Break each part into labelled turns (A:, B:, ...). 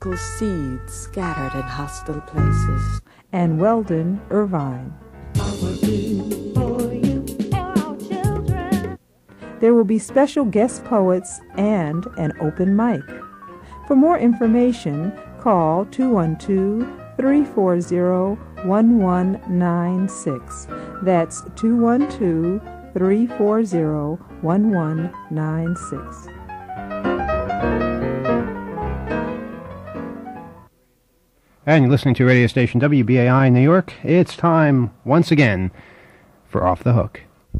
A: rascal seeds scattered in hostile places.
B: And Weldon Irvine. There will be special guest poets and an open mic. For more information, call 212-340-1196. That's 212-340-1196.
C: And you're listening to radio station WBAI in New York. It's time, once again, for Off the Hook.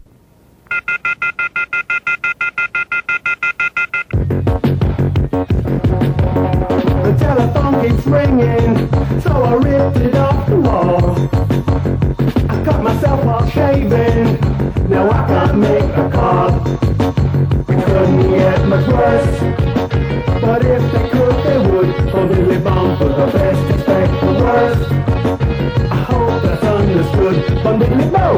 D: The telephone keeps ringing, so I ripped it off the wall. I cut myself while shaving, now I can't make a call. It couldn't get much worse, but if they could, they would. Only bomb for the best, expect the worst. I hope that's understood, but didn't know.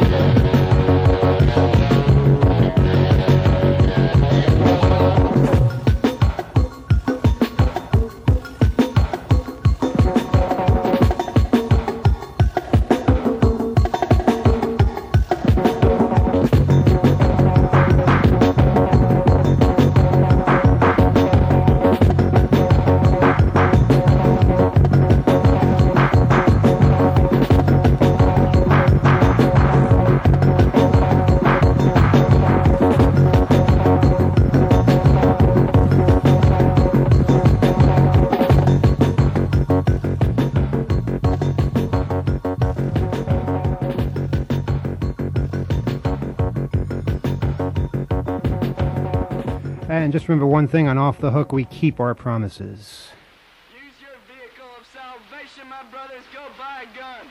C: And just remember one thing on Off the Hook, we keep our promises.
E: Use your vehicle of salvation, my brothers. Go buy a gun.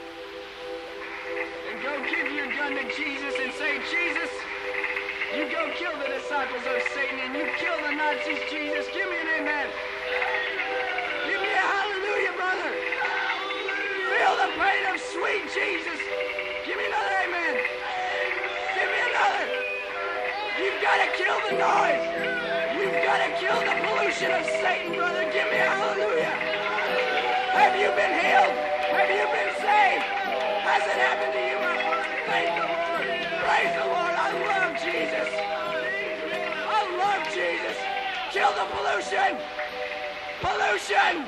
E: And go give your gun to Jesus and say, Jesus, you go kill the disciples of Satan and you kill the Nazis, Jesus. Give me an amen. Give me a hallelujah, brother. Feel the pain of sweet Jesus. Give me another amen. Give me another. You've got to kill the noise. You've got to kill the pollution of Satan, brother. Give me a hallelujah. Have you been healed? Have you been saved? Has it happened to you, my brother? Thank the Lord. Praise the Lord. I love Jesus. I love Jesus. Kill the pollution. Pollution.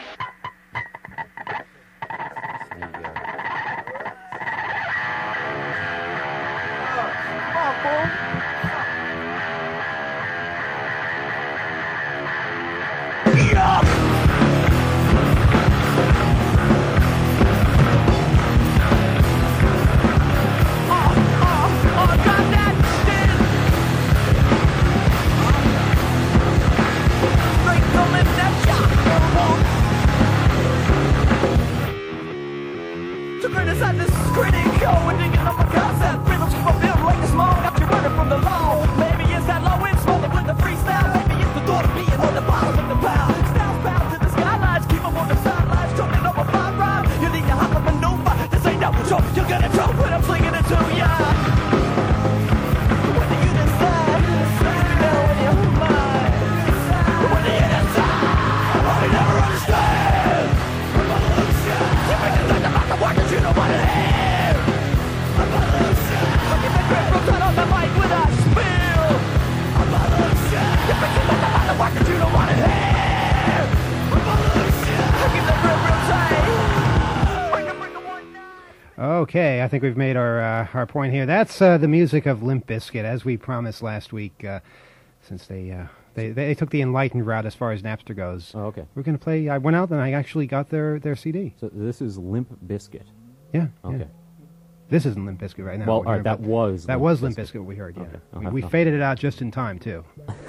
C: Okay, I think we've made our point here. That's the music of Limp Bizkit, as we promised last week, since they took the enlightened route as far as Napster goes.
F: Oh, okay.
C: We're going to play, I went out and I actually got their CD.
F: So this is Limp Bizkit?
C: Yeah.
F: Okay.
C: Yeah. This isn't Limp Bizkit right now.
F: Well, all right, that was
C: Limp Bizkit, what we heard, yeah.
F: Okay.
C: We faded it out just in time, too.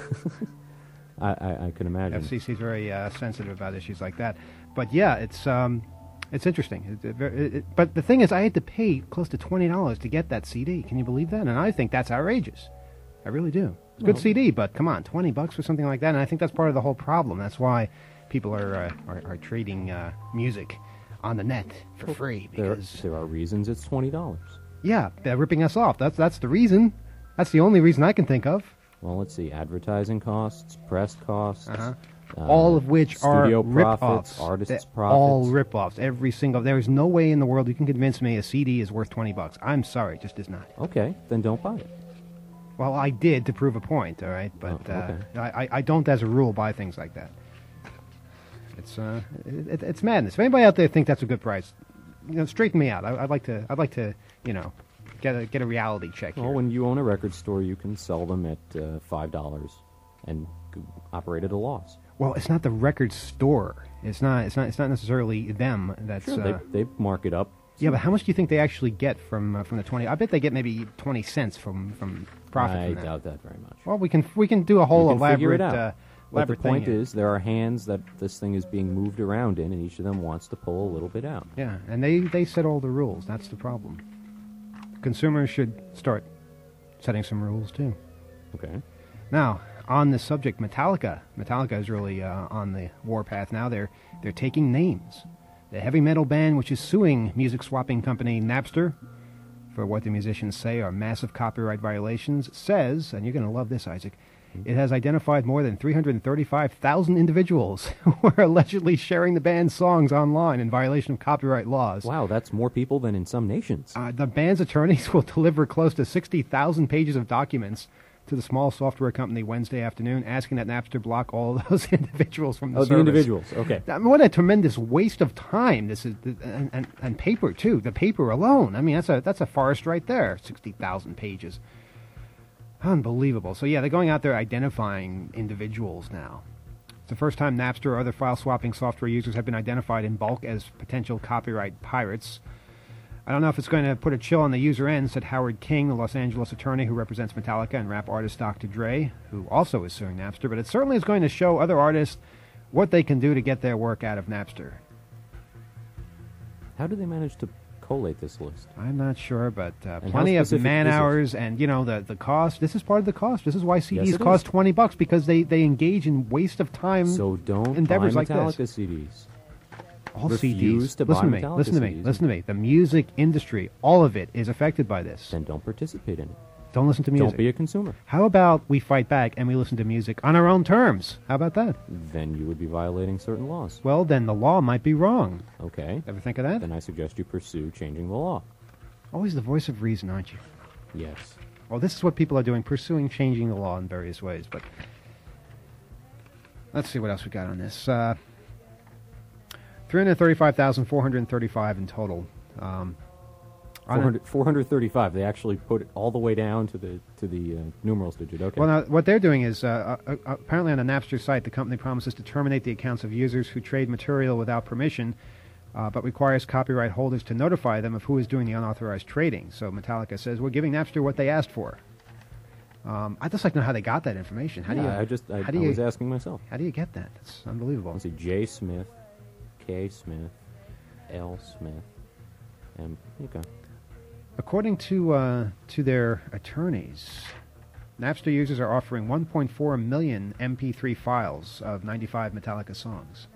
F: I can imagine.
C: FCC's very sensitive about issues like that. But yeah, it's interesting. But the thing is, I had to pay close to $20 to get that CD. Can you believe that? And I think that's outrageous. I really do. It's a good CD, but come on, $20 for something like that. And I think that's part of the whole problem. That's why people are trading music on the net for free. Because
F: there are reasons it's $20.
C: Yeah, they're ripping us off. That's the reason. That's the only reason I can think of.
F: Well, let's see. Advertising costs, press costs,
C: all of which are
F: studio
C: rip-offs.
F: profits, artists'
C: They're
F: profits.
C: all rip-offs. Every single. There is no way in the world you can convince me a CD is worth $20. I'm sorry, it just is not.
F: Okay, then don't buy it.
C: Well, I did to prove a point, all right? But
F: Oh, okay.
C: I don't, as a rule, buy things like that. It's madness. If anybody out there thinks that's a good price, straighten me out. I'd like to, get a reality check here.
F: Well, when you own a record store, you can sell them at $5 and operate at a loss.
C: Well, it's not the record store. It's not necessarily them. That's
F: Sure, they mark it up.
C: yeah. But how much do you think they actually get from the 20? I bet they get maybe 20 cents from profit.
F: I
C: from that.
F: doubt that very much.
C: Well, we can do a whole
F: You can figure
C: elaborate.
F: it out. But the
C: Elaborate thing
F: point
C: here.
F: is, there are hands that this thing is being moved around in, and each of them wants to pull a little bit out.
C: Yeah, and they set all the rules. That's the problem. Consumers should start setting some rules too.
F: Okay.
C: Now, on this subject, Metallica is really on the warpath now. They're taking names. The heavy metal band, which is suing music swapping company Napster for what the musicians say are massive copyright violations, says, and you're going to love this, Isaac, it has identified more than 335,000 individuals who are allegedly sharing the band's songs online in violation of copyright laws.
F: Wow, that's more people than in some nations.
C: The band's attorneys will deliver close to 60,000 pages of documents to the small software company Wednesday afternoon, asking that Napster block all those individuals from the service.
F: The individuals. Okay.
C: I mean, what a tremendous waste of time this is, and paper too. The paper alone. I mean, that's a forest right there. 60,000 pages. Unbelievable. So yeah, they're going out there identifying individuals now. It's the first time Napster or other file swapping software users have been identified in bulk as potential copyright pirates. I don't know if it's going to put a chill on the user end, said Howard King, the Los Angeles attorney who represents Metallica and rap artist Dr. Dre, who also is suing Napster, but it certainly is going to show other artists what they can do to get their work out of Napster.
F: How do they manage to collate this list?
C: I'm not sure, but
F: how
C: plenty of
F: specific
C: man
F: is it?
C: hours and, the cost. This is part of the cost. This is why CDs
F: it
C: cost
F: is.
C: $20, because they engage in waste of time.
F: So don't
C: endeavors
F: buy
C: like
F: Metallica
C: this.
F: CDs.
C: All
F: refuse
C: CDs.
F: to
C: Listen
F: buy
C: to me.
F: Metallica
C: Listen to me.
F: CDs.
C: Listen to me. The music industry, all of it, is affected by this.
F: Then don't participate in it.
C: Don't listen to music.
F: Don't be a consumer.
C: How about we fight back and we listen to music on our own terms? How about that?
F: Then you would be violating certain laws.
C: Well, then the law might be wrong.
F: Okay.
C: Ever think of that?
F: Then I suggest you pursue changing the law.
C: Always the voice of reason, aren't you?
F: Yes.
C: Well, this is what people are doing, pursuing changing the law in various ways. But let's see what else we got on this. 335,435 in total.
F: 435. They actually put it all the way down to the numerals digit. Okay.
C: Well, now, what they're doing is, apparently on the Napster site, the company promises to terminate the accounts of users who trade material without permission, but requires copyright holders to notify them of who is doing the unauthorized trading. So Metallica says, we're giving Napster what they asked for. I'd just like to know how they got that information. How do you?
F: I was asking myself.
C: How do you get that? It's unbelievable.
F: Let's see. J. Smith, K. Smith, L. Smith, M. Okay.
C: According to their attorneys, Napster users are offering 1.4 million MP3 files of 95 Metallica songs.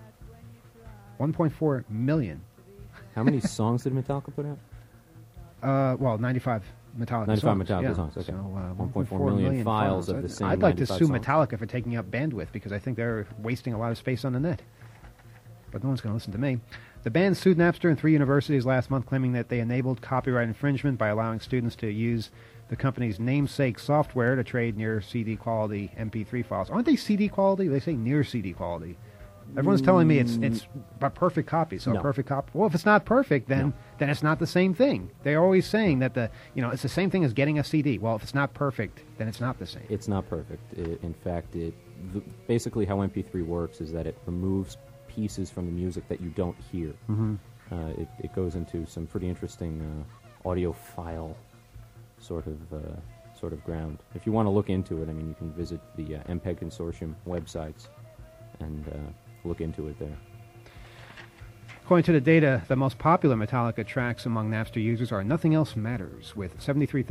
C: 1.4 million.
F: How many songs did Metallica put out?
C: Well, 95 Metallica
F: 95
C: songs.
F: Metallica
C: yeah.
F: songs, okay.
C: So,
F: 1.4 million files of the same
C: I'd like to
F: 95
C: sue
F: songs.
C: Metallica for taking up bandwidth because I think they're wasting a lot of space on the net. But no one's going to listen to me. The band sued Napster and 3 universities last month, claiming that they enabled copyright infringement by allowing students to use the company's namesake software to trade near CD quality MP3 files. Aren't they CD quality? They say near CD quality. Everyone's telling me it's a perfect copy. So
F: No.
C: a perfect copy. Well, if it's not perfect, then it's not the same thing. They're always saying that it's the same thing as getting a CD. Well, if it's not perfect, then it's not the same.
F: It's not perfect. In fact, basically how MP3 works is that it removes pieces from the music that you don't hear.
C: Mm-hmm.
F: It goes into some pretty interesting audiophile sort of ground. If you want to look into it, I mean, you can visit the MPEG Consortium websites and look into it there.
C: According to the data, the most popular Metallica tracks among Napster users are Nothing Else Matters, with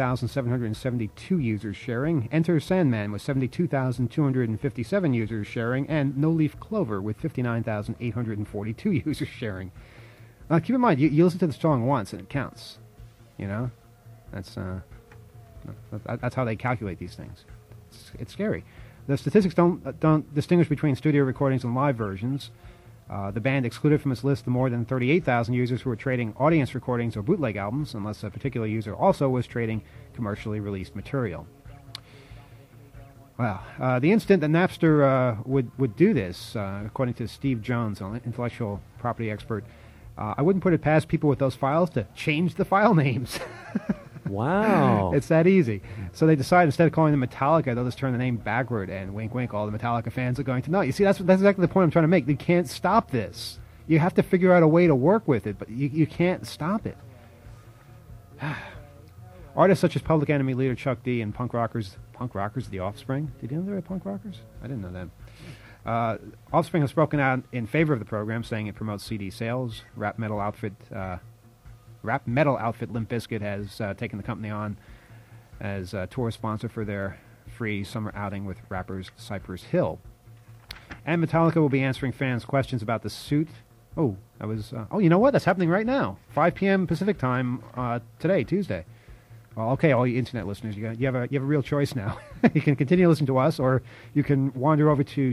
C: 73,772 users sharing, Enter Sandman with 72,257 users sharing, and No Leaf Clover with 59,842 users sharing. Now, keep in mind, you listen to the song once and it counts. You know? That's how they calculate these things. It's scary. The statistics don't distinguish between studio recordings and live versions. The band excluded from its list the more than 38,000 users who were trading audience recordings or bootleg albums, unless a particular user also was trading commercially released material. Well, the instant that Napster would do this, according to Steve Jones, an intellectual property expert, I wouldn't put it past people with those files to change the file names.
F: Wow.
C: It's that easy. So they decided instead of calling them Metallica, they'll just turn the name backward, and wink, wink, all the Metallica fans are going to know. You see, that's exactly the point I'm trying to make. You can't stop this. You have to figure out a way to work with it, but you can't stop it. Artists such as Public Enemy leader Chuck D and punk rockers, The Offspring. Did you know they were punk rockers? I didn't know that. Offspring has spoken out in favor of the program, saying it promotes CD sales. Rap metal outfit Limp Bizkit has taken the company on as a tour sponsor for their free summer outing with rappers Cypress Hill. And Metallica will be answering fans' questions about the suit. Oh, you know what? That's happening right now. 5 p.m. Pacific time today, Tuesday. Well, okay, all you internet listeners, you have a real choice now. You can continue to listen to us, or you can wander over to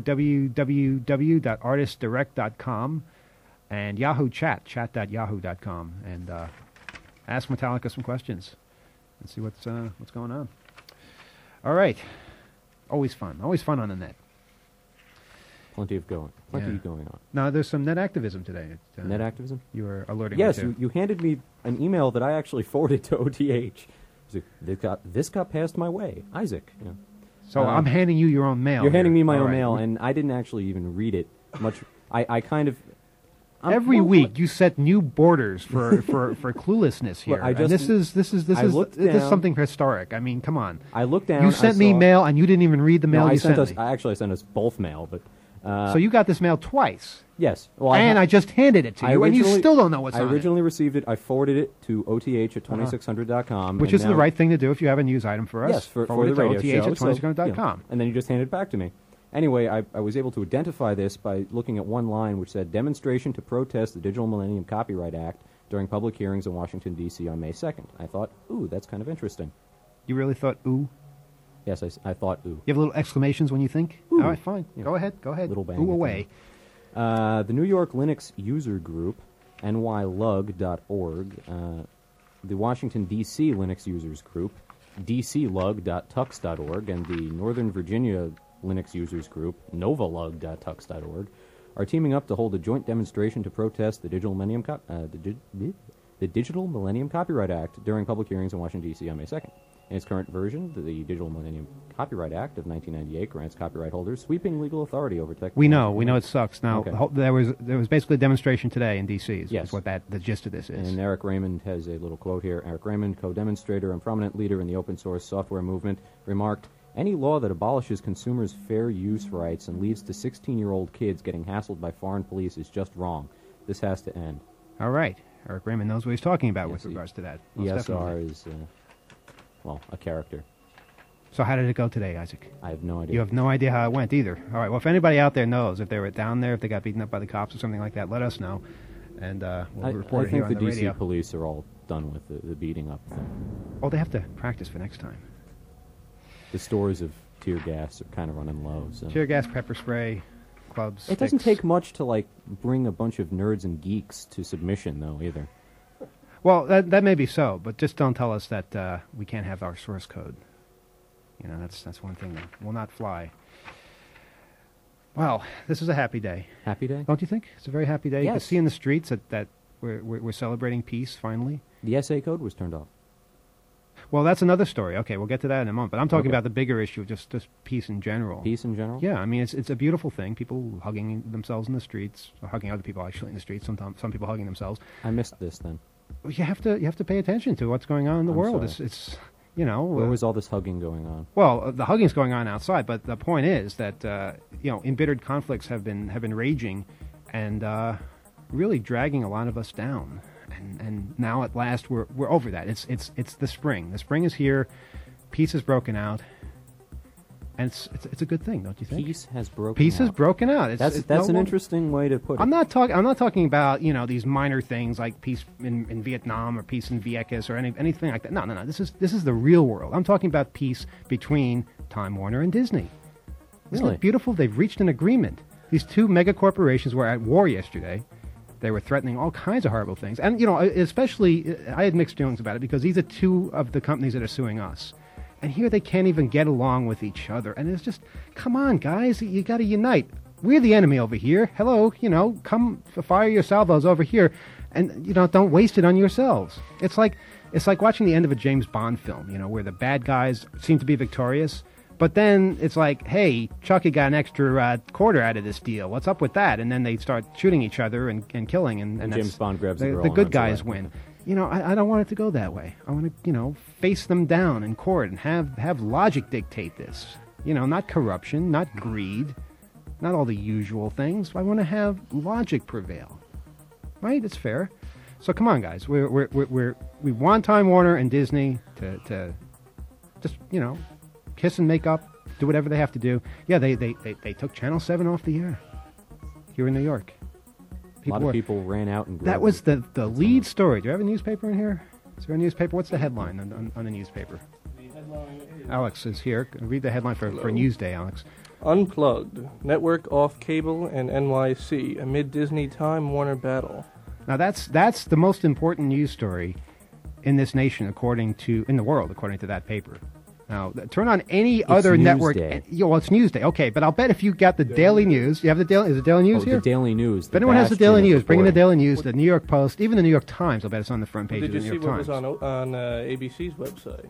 C: www.artistdirect.com and Yahoo chat.yahoo.com, and ask Metallica some questions and see what's going on. All right, always fun on the net.
F: Plenty going on.
C: Now, there's some net activism today.
F: Net activism?
C: You were alerting
F: Yes,
C: me to.
F: you handed me an email that I actually forwarded to OTH. This got passed my way, Isaac. Yeah.
C: So I'm handing you your own mail.
F: You're handing me my
C: All
F: own
C: right.
F: mail, and I didn't actually even read it much. I kind of...
C: Every week you set new borders for cluelessness here.
F: Well, I
C: and
F: just-
C: this is
F: looked
C: this is
F: down-
C: something historic. I mean, come on.
F: I looked down.
C: You sent me mail and you didn't even read the mail
F: No,
C: you sent me.
F: I sent us both mail, but...
C: So you got this mail twice.
F: Yes. Well,
C: I just handed it to you, and you still don't know what's on it.
F: I originally received it. I forwarded it to OTH at 2600.com.
C: Which is the right thing to do if you have a news item for us.
F: Yes, for
C: Forward
F: the
C: it to
F: radio
C: OTH
F: show.
C: at 2600.com.
F: And then you just hand it back to me. Anyway, I was able to identify this by looking at one line which said, demonstration to protest the Digital Millennium Copyright Act during public hearings in Washington, D.C. on May 2nd. I thought, ooh, that's kind of interesting.
C: You really thought, ooh?
F: Yes, I thought, ooh.
C: You have little exclamations when you think?
F: Ooh.
C: All right, fine.
F: Yeah.
C: Go ahead.
F: Little bang.
C: Ooh away.
F: The New York Linux User Group, nylug.org, the Washington, D.C. Linux Users Group, dclug.tux.org, and the Northern Virginia Linux Users Group, novalug.tux.org, are teaming up to hold a joint demonstration to protest the Digital Millennium Copyright Act during public hearings in Washington, D.C. on May 2nd. In its current version, the Digital Millennium Copyright Act of 1998 grants copyright holders sweeping legal authority over technology.
C: We know it sucks. Now,
F: Okay.
C: there was basically a demonstration today in D.C.
F: Yes.
C: Is what the gist of this is.
F: And Eric Raymond has a little quote here. Eric Raymond, co-demonstrator and prominent leader in the open source software movement, remarked, "Any law that abolishes consumers' fair use rights and leads to 16-year-old kids getting hassled by foreign police is just wrong. This has to end."
C: All right. Eric Raymond knows what he's talking about
F: Yes,
C: with regards to that. Most
F: ESR
C: definitely.
F: is, a character.
C: So how did it go today, Isaac?
F: I have no idea.
C: You have no idea how it went either. All right. Well, if anybody out there knows, if they were down there, if they got beaten up by the cops or something like that, let us know, and we'll report
F: I
C: it here
F: think
C: on
F: the
C: the
F: D.C.
C: radio.
F: police are all done with the beating up thing.
C: Oh, they have to practice for next time.
F: The stores of tear gas are kind of running low. So.
C: Tear gas, pepper spray, clubs.
F: It doesn't
C: sticks.
F: take much to bring a bunch of nerds and geeks to submission, though, either.
C: Well, that may be so, but just don't tell us that we can't have our source code. You know, that's one thing that will not fly. Well, this is a happy day.
F: Happy day?
C: Don't you think? It's a very happy day. You can
F: Yes.
C: see in the streets that we're celebrating peace finally.
F: The SA code was turned off.
C: Well, that's another story. Okay, we'll get to that in a moment. But I'm talking
F: Okay.
C: about the bigger issue of just peace in general.
F: Peace in general?
C: Yeah, I mean, it's a beautiful thing. People hugging themselves in the streets, or hugging other people actually in the streets. Sometimes some people hugging themselves.
F: I missed this then.
C: You have to pay attention to what's going on in the
F: I'm
C: world.
F: sorry.
C: It's you know.
F: Where was all this hugging going on?
C: Well, the hugging's going on outside, but the point is that embittered conflicts have been raging, and really dragging a lot of us down. And now at last we're over that. It's the spring. The spring is here. Peace has broken out, and it's a good thing, don't you think?
F: Peace has broken
C: Peace
F: out.
C: has broken out. It's
F: That's
C: no
F: an
C: longer-
F: interesting way to put it.
C: I'm not talking about these minor things like peace in Vietnam or peace in Vieques or anything like that. No. This is the real world. I'm talking about peace between Time Warner and Disney. Isn't
F: Really?
C: it beautiful? They've reached an agreement. These two mega corporations were at war yesterday. They were threatening all kinds of horrible things. And, especially, I had mixed feelings about it because these are two of the companies that are suing us. And here they can't even get along with each other. And it's just, come on, guys, you got to unite. We're the enemy over here. Hello, come fire your salvos over here. And, don't waste it on yourselves. It's like watching the end of a James Bond film, where the bad guys seem to be victorious. But then it's like, hey, Chucky got an extra quarter out of this deal. What's up with that? And then they start shooting each other and killing. And
F: James Bond grabs the girl
C: the
F: and
C: good
F: runs
C: guys
F: away.
C: win. I don't want it to go that way. I want to, face them down in court and have logic dictate this. Not corruption, not greed, not all the usual things. I want to have logic prevail. Right? It's fair. So come on, guys. We want Time Warner and Disney to just, kiss and make up, do whatever they have to do. Yeah, they took Channel 7 off the air here in New York.
F: A lot of people ran out and grabbed
C: That was
F: them.
C: the lead story. Do you have a newspaper in here? Is there a newspaper? What's the headline on the newspaper?
G: The headline is
C: Alex is here. Read the headline for Newsday, Alex.
G: Unplugged. Network off cable and NYC amid Disney Time Warner battle.
C: Now that's the most important news story in this nation, in the world, according to that paper. Now, turn on any other network.
F: Newsday.
C: Well, it's Newsday. Okay, but I'll bet if you got the Daily News, you have the Daily. Is it Daily News here?
F: The Daily News.
C: If anyone has the Daily News, bring in the Daily News, the New York Post, even the New York Times. I'll bet it's on the front page
G: Did
C: of
G: you
C: the New
G: see
C: York
G: what
C: Times.
G: was on ABC's website?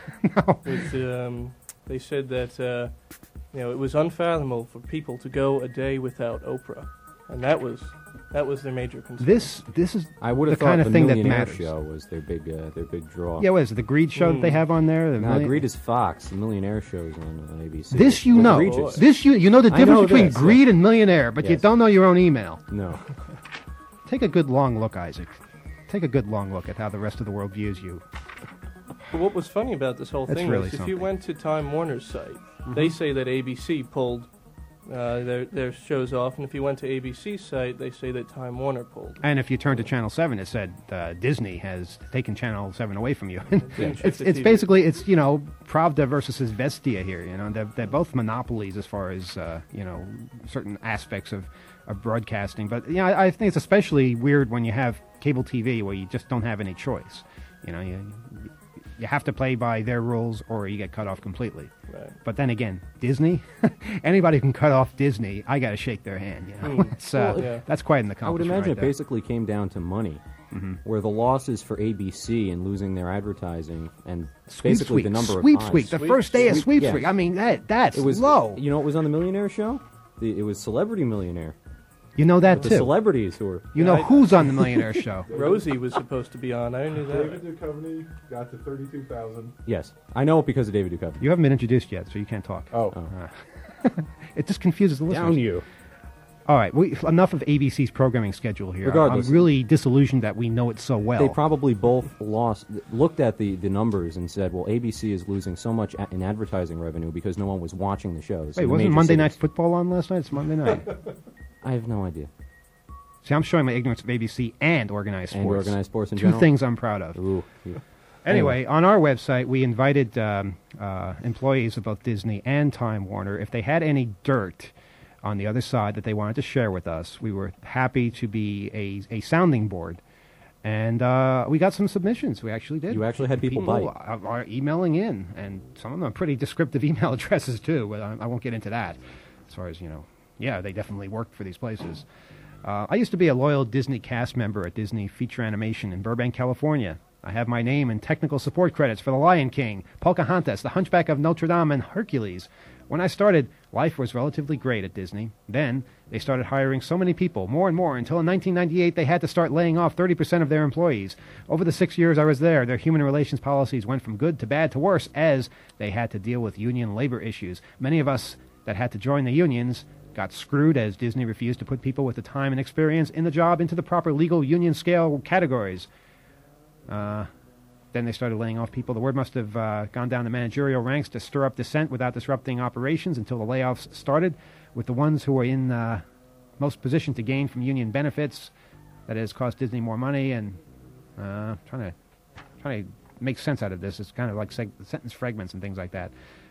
C: No.
G: They said that it was unfathomable for people to go a day without Oprah, and that was their major concern.
C: This is
F: I would
C: the
F: have thought
C: kind of
F: the
C: thing that
F: Millionaire
C: matters.
F: Show was their big draw.
C: Yeah, what is it? The Greed show that they have on there? The
F: No, Greed is Fox. The Millionaire Show's on ABC.
C: This
F: It's know.
G: egregious.
C: This you know the
F: I
C: difference
F: know
C: between
F: this, yeah.
C: greed and millionaire, but you
F: Yes.
C: don't know your own email.
F: No.
C: Take a good long look, Isaac. Take a good long look at how the rest of the world views you.
G: But what was funny about this whole
C: That's
G: thing
C: really
G: is if
C: something.
G: you went to Time Warner's site, they say that ABC pulled their shows off, and if you went to ABC's site, they say that Time Warner pulled.
C: And if you turn to Channel 7, it said Disney has taken Channel 7 away from you.
G: Shift the
C: it's
G: TV.
C: basically, Pravda versus Izvestia here. They're both monopolies as far as, certain aspects of broadcasting. But, I think it's especially weird when you have cable TV where you just don't have any choice. You have to play by their rules or you get cut off completely.
G: Right.
C: But then again, Disney, anybody can cut off Disney. I got to shake their hand. It's,
G: yeah.
C: That's quite an
F: I would
C: accomplishment.
F: imagine
C: right
F: it
C: there.
F: basically came down to money, where the losses for ABC and losing their advertising and basically the number of
C: Sweep
F: eyes.
C: Week, the first day of Sweep
F: yes.
C: Week. I mean, that's
F: It was
C: low.
F: You know what was on the Millionaire Show? It was Celebrity Millionaire.
C: You know that
F: The
C: too.
F: celebrities who were.
C: You know
G: I-
C: who's on the Millionaire Show.
G: Rosie was supposed to be on. I knew
H: David
G: that.
H: Duchovny got to 32,000.
F: Yes, I know it because of David Duchovny.
C: You haven't been introduced yet, so you can't talk.
H: Oh,
C: It just confuses the listeners.
F: Down you.
C: All right, enough of ABC's programming schedule here.
F: Regardless.
C: I'm really disillusioned that we know it so well.
F: They probably both looked at the numbers and said, well, ABC is losing so much in advertising revenue because no one was watching the shows.
C: Wait,
F: in the
C: wasn't
F: major
C: Monday Night
F: cities.
C: Football on last night? It's Monday night.
F: I have no idea.
C: See, I'm showing my ignorance of ABC and organized sports.
F: And organized sports in
C: Two
F: general?
C: things I'm proud of.
F: Ooh.
C: Anyway, on our website, we invited employees of both Disney and Time Warner. If they had any dirt on the other side that they wanted to share with us, we were happy to be a sounding board. And we got some submissions. We actually did.
F: You actually had people bite.
C: Are emailing in, and some of them are pretty descriptive email addresses, too. But I won't get into that. As far as, yeah, they definitely worked for these places. I used to be a loyal Disney cast member at Disney Feature Animation in Burbank, California. I have my name in technical support credits for The Lion King, Pocahontas, The Hunchback of Notre Dame, and Hercules. When I started, life was relatively great at Disney. Then, they started hiring so many people, more and more, until in 1998 they had to start laying off 30% of their employees. Over the 6 years I was there, their human relations policies went from good to bad to worse as they had to deal with union labor issues. Many of us that had to join the unions got screwed as Disney refused to put people with the time and experience in the job into the proper legal union scale categories. Then they started laying off people. The word must have gone down the managerial ranks to stir up dissent without disrupting operations until the layoffs started, with the ones who were in most position to gain from union benefits. That has cost Disney more money, and trying to make sense out of this. It's kind of like sentence fragments and things like that.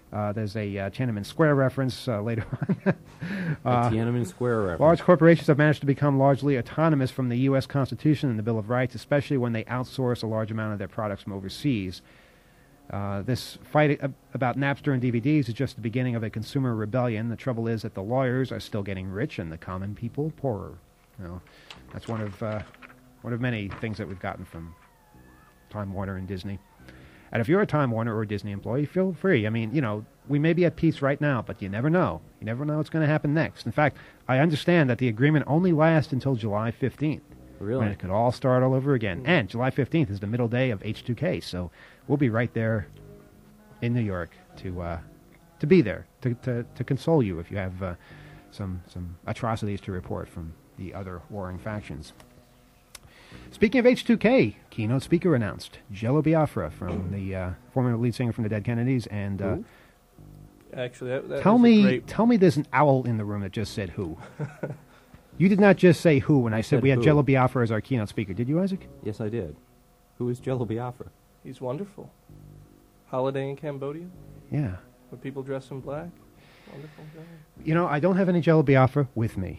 C: There's a Tiananmen Square reference later on.
F: Tiananmen Square reference.
C: Large corporations have managed to become largely autonomous from the U.S. Constitution and the Bill of Rights, especially when they outsource a large amount of their products from overseas. This fight about Napster and DVDs is just the beginning of a consumer rebellion. The trouble is that the lawyers are still getting rich and the common people poorer. You know, that's one of many things that we've gotten from Time Warner and Disney. And if you're a Time Warner or Disney employee, feel free. I mean, you know, we may be at peace right now, but you never know. You never know what's going to happen next. In fact, I understand that the agreement only lasts until July 15th.
F: Really?
C: When it could all start all over again. And July 15th is the middle day of H2K, so we'll be right there in New York to be there, to console you if you have some atrocities to report from the other warring factions. Speaking of H2K, keynote speaker announced. Jello Biafra, from the former lead singer from the Dead Kennedys, and
G: Actually, that
C: tell
G: was a
C: me
G: great...
C: there's an owl in the room that just said who. You did not just say who when I said we had
F: who.
C: Jello Biafra as our keynote speaker. Did you, Isaac?
F: Yes, I did. Who is Jello Biafra?
G: He's wonderful. Holiday in Cambodia,
C: Yeah.
G: where people dress in black. Wonderful guy.
C: You know, I don't have any Jello Biafra with me.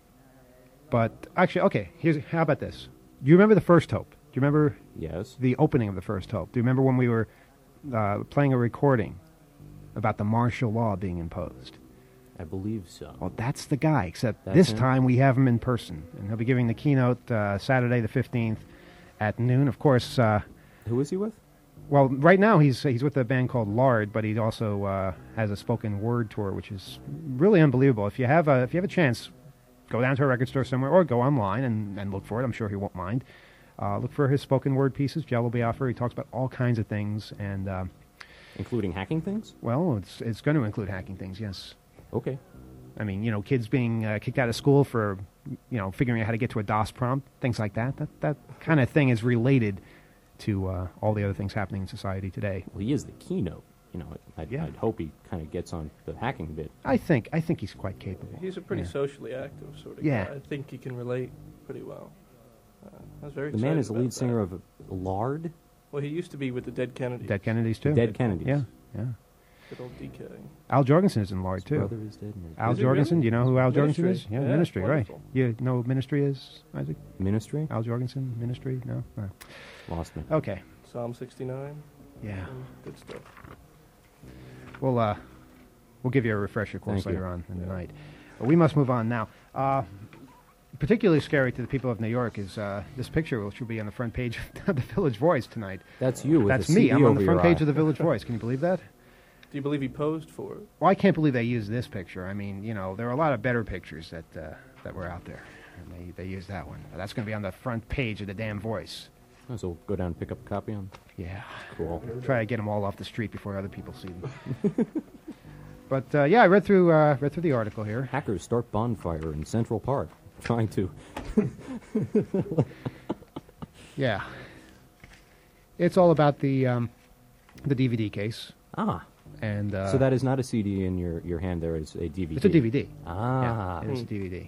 C: But actually, okay, how about this? Do you remember the First Hope? Do you remember
F: Yes.
C: the opening of the First Hope? Do you remember when we were playing a recording about the martial law being imposed?
F: I believe so.
C: Well, that's the guy, except
F: That's
C: this
F: him?
C: time we have him in person. And he'll be giving the keynote Saturday the 15th at noon. Of course,
F: Who is he with?
C: well, right now he's with a band called Lard, but he also has a spoken word tour, which is really unbelievable. If you have a chance, go down to a record store somewhere or go online and look for it. I'm sure he won't mind. Look for his spoken word pieces, Jello Biafra. He talks about all kinds of things, and
F: Including hacking things?
C: well, it's going to include hacking things, yes.
F: Okay.
C: I mean, you know, kids being kicked out of school for, you know, figuring out how to get to a DOS prompt, things like that. That kind of thing is related to all the other things happening in society today.
F: Well, he is the keynote. You know,
C: Yeah.
F: I'd hope he kind of gets on the hacking bit.
C: I think he's quite capable.
G: He's a pretty
C: Yeah.
G: socially active sort of
C: Yeah.
G: guy. I think he can relate pretty well. I was very
F: The
G: excited
F: man is the
G: about
F: lead singer
G: that.
F: of Lard?
G: Well, he used to be with the Dead Kennedys.
C: Dead Kennedys too.
F: Dead Kennedys.
C: Yeah, yeah.
G: Good old DK.
C: Al Jorgensen is in Lard
F: His
C: too.
F: brother is dead. and his
C: Al
G: Is he
C: Jorgensen,
G: really?
C: do you know who Al Jorgensen is?
G: Ministry.
C: Yeah,
G: Yeah,
C: Ministry,
G: wonderful.
C: right. You know what Ministry is, Isaac?
F: Ministry?
C: Al Jorgensen, Ministry? No?
F: Lost me.
C: Okay.
G: Psalm 69.
C: Yeah.
G: Good stuff.
C: We'll give you a refresher course
F: Thank you.
C: later on in the night. But we must move on now. Particularly scary to the people of New York is this picture, which will be on the front page of the Village Voice tonight.
F: That's you with
C: That's
F: the
C: me.
F: CD
C: I'm on
F: over
C: the
F: your
C: front page
F: eye.
C: of the Village Voice. Can you believe that?
G: Do you believe he posed for it?
C: Well, I can't believe they used this picture. I mean, you know, there are a lot of better pictures that were out there, and they used that one. But that's going to be on the front page of the damn Voice.
F: Oh, so go down and pick up a copy on.
C: Yeah.
F: Cool.
C: Try to get them all off the street before other people see them. But yeah, I read through the article here.
F: Hackers start bonfire in Central Park, trying to.
C: Yeah. It's all about the DVD case,
F: Ah.
C: and
F: So that is not a CD in your hand. There is a DVD.
C: it's a DVD.
F: Ah.
C: Yeah, it is a DVD.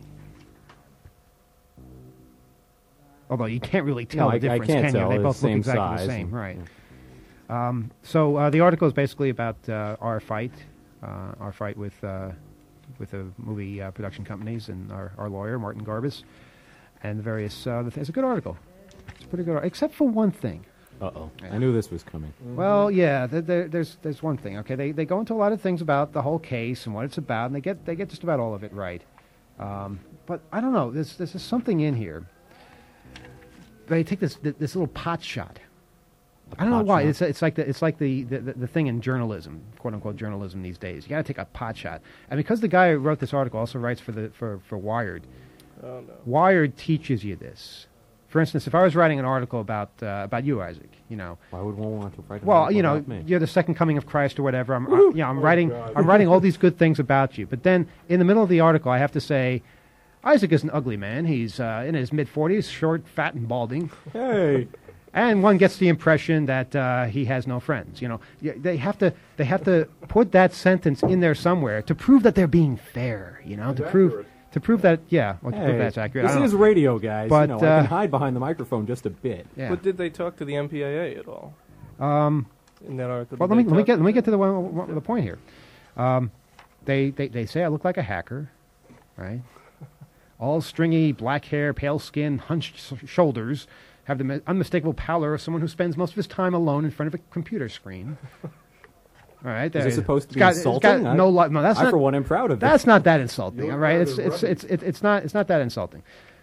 C: Although you can't really tell
F: No,
C: the
F: I
C: difference,
F: can't
C: can
F: tell.
C: you? They
F: It's
C: both look
F: same
C: exactly
F: size
C: the same,
F: and-
C: right? So the article is basically about our fight with the movie production companies and our lawyer Martin Garbus, and the various. It's a good article. It's a pretty good, except for one thing.
F: Uh-oh. I knew this was coming.
C: Well, yeah, there's one thing. Okay, they go into a lot of things about the whole case and what it's about, and they get just about all of it right. But I don't know. There's something in here. They take this little pot shot. I don't know
F: pot
C: why.
F: shot?
C: It's like the thing in journalism, quote unquote journalism these days. You got to take a pot shot, and because the guy who wrote this article also writes for Wired.
G: Oh, no.
C: Wired teaches you this. For instance, if I was writing an article about you, Isaac, you know.
F: Why would one want to write an
C: Well,
F: article
C: you know,
F: about me?
C: you're the second coming of Christ or whatever. I'm writing all these good things about you. But then in the middle of the article, I have to say, Isaac is an ugly man. He's in his mid-40s, short, fat, and balding.
F: Hey.
C: And one gets the impression that he has no friends. You know, they have to put that sentence in there somewhere to prove that they're being fair. You know, to prove that to prove that's accurate. I
F: This
C: don't
F: is
C: know.
F: radio, guys.
C: But,
F: I can hide behind the microphone just a bit.
C: Yeah.
G: But did they talk to the MPAA at all? in that article.
C: Well, let me get to the point here. They say I look like a hacker, right? All stringy, black hair, pale skin, hunched shoulders, have the unmistakable pallor of someone who spends most of his time alone in front of a computer screen. All right,
F: Is it supposed to be
C: it's
F: insulting?
C: got no, no, that's
F: I,
C: not.
F: for one, am proud of it.
C: That's not that insulting.
H: You're
C: All right,
H: proud of
C: it's not that insulting.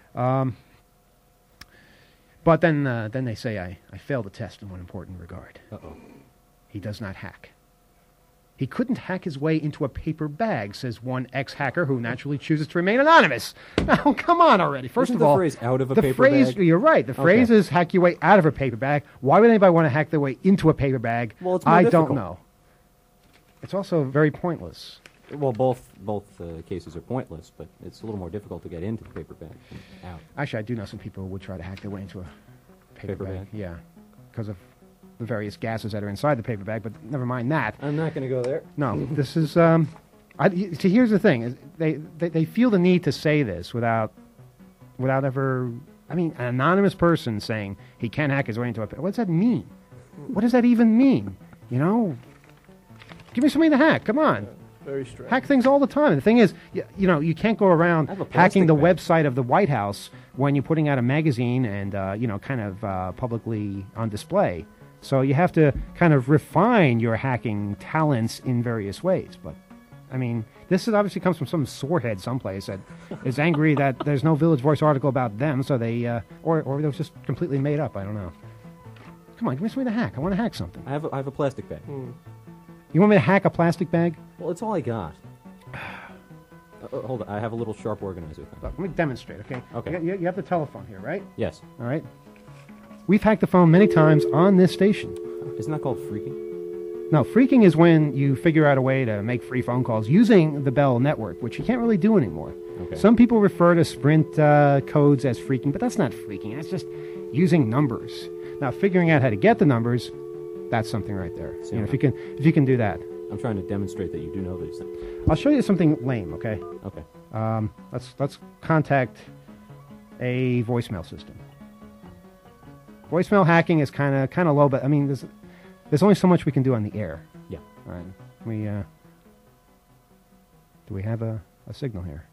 C: But then they say I failed the test in one important regard.
F: Uh-oh.
C: He does not hack. He couldn't hack his way into a paper bag, says one ex-hacker who naturally chooses to remain anonymous. Now, come on already. First
F: Isn't
C: of
F: the
C: all,
F: phrase out of a
C: the
F: paper
C: phrase,
F: bag?
C: You're right. The phrase is hack your way out of a paper bag. Why would anybody want to hack their way into a paper bag?
F: Well, it's more
C: I
F: difficult.
C: don't know. It's also very pointless.
F: Well, both cases are pointless, but it's a little more difficult to get into the paper bag than out.
C: Actually, I do know some people who would try to hack their way into a paper
F: Paper
C: bag.
F: bag?
C: Yeah, because of the various gases that are inside the paper bag, but never mind that.
F: I'm not going to go there.
C: No, this is. See, here's the thing: is they feel the need to say this without ever. I mean, an anonymous person saying he can't hack his way into a. What does that mean? What does that even mean? You know, give me something to hack. Come on,
G: Very strange.
C: hack things all the time. The thing is, you know, you can't go around
F: I have a
C: hacking the
F: plastic bag.
C: website of the White House when you're putting out a magazine and you know, kind of publicly on display. So you have to kind of refine your hacking talents in various ways. But, I mean, this is obviously comes from some sorehead someplace that is angry that there's no Village Voice article about them, so they, or it was just completely made up. I don't know. Come on, give me something to hack. I want to hack something.
F: I have a plastic bag.
C: You want me to hack a plastic bag?
F: Well, it's all I got. Hold on. I have a little sharp organizer thing.
C: Look, let me demonstrate, okay?
F: Okay.
C: You have the telephone here, right?
F: Yes.
C: All right. We've hacked the phone many times on this station.
F: Isn't that called freaking?
C: No, freaking is when you figure out a way to make free phone calls using the Bell network, which you can't really do anymore.
F: Okay.
C: Some people refer to Sprint codes as freaking, but that's not freaking. That's just using numbers. Now, figuring out how to get the numbers, that's something right there. You know, if you can do that.
F: I'm trying to demonstrate that you do know these things.
C: I'll show you something lame, okay?
F: Okay.
C: Let's contact a voicemail system. Voicemail hacking is kind of low, but I mean, there's only so much we can do on the air.
F: Yeah.
C: All right. Do we have a signal here?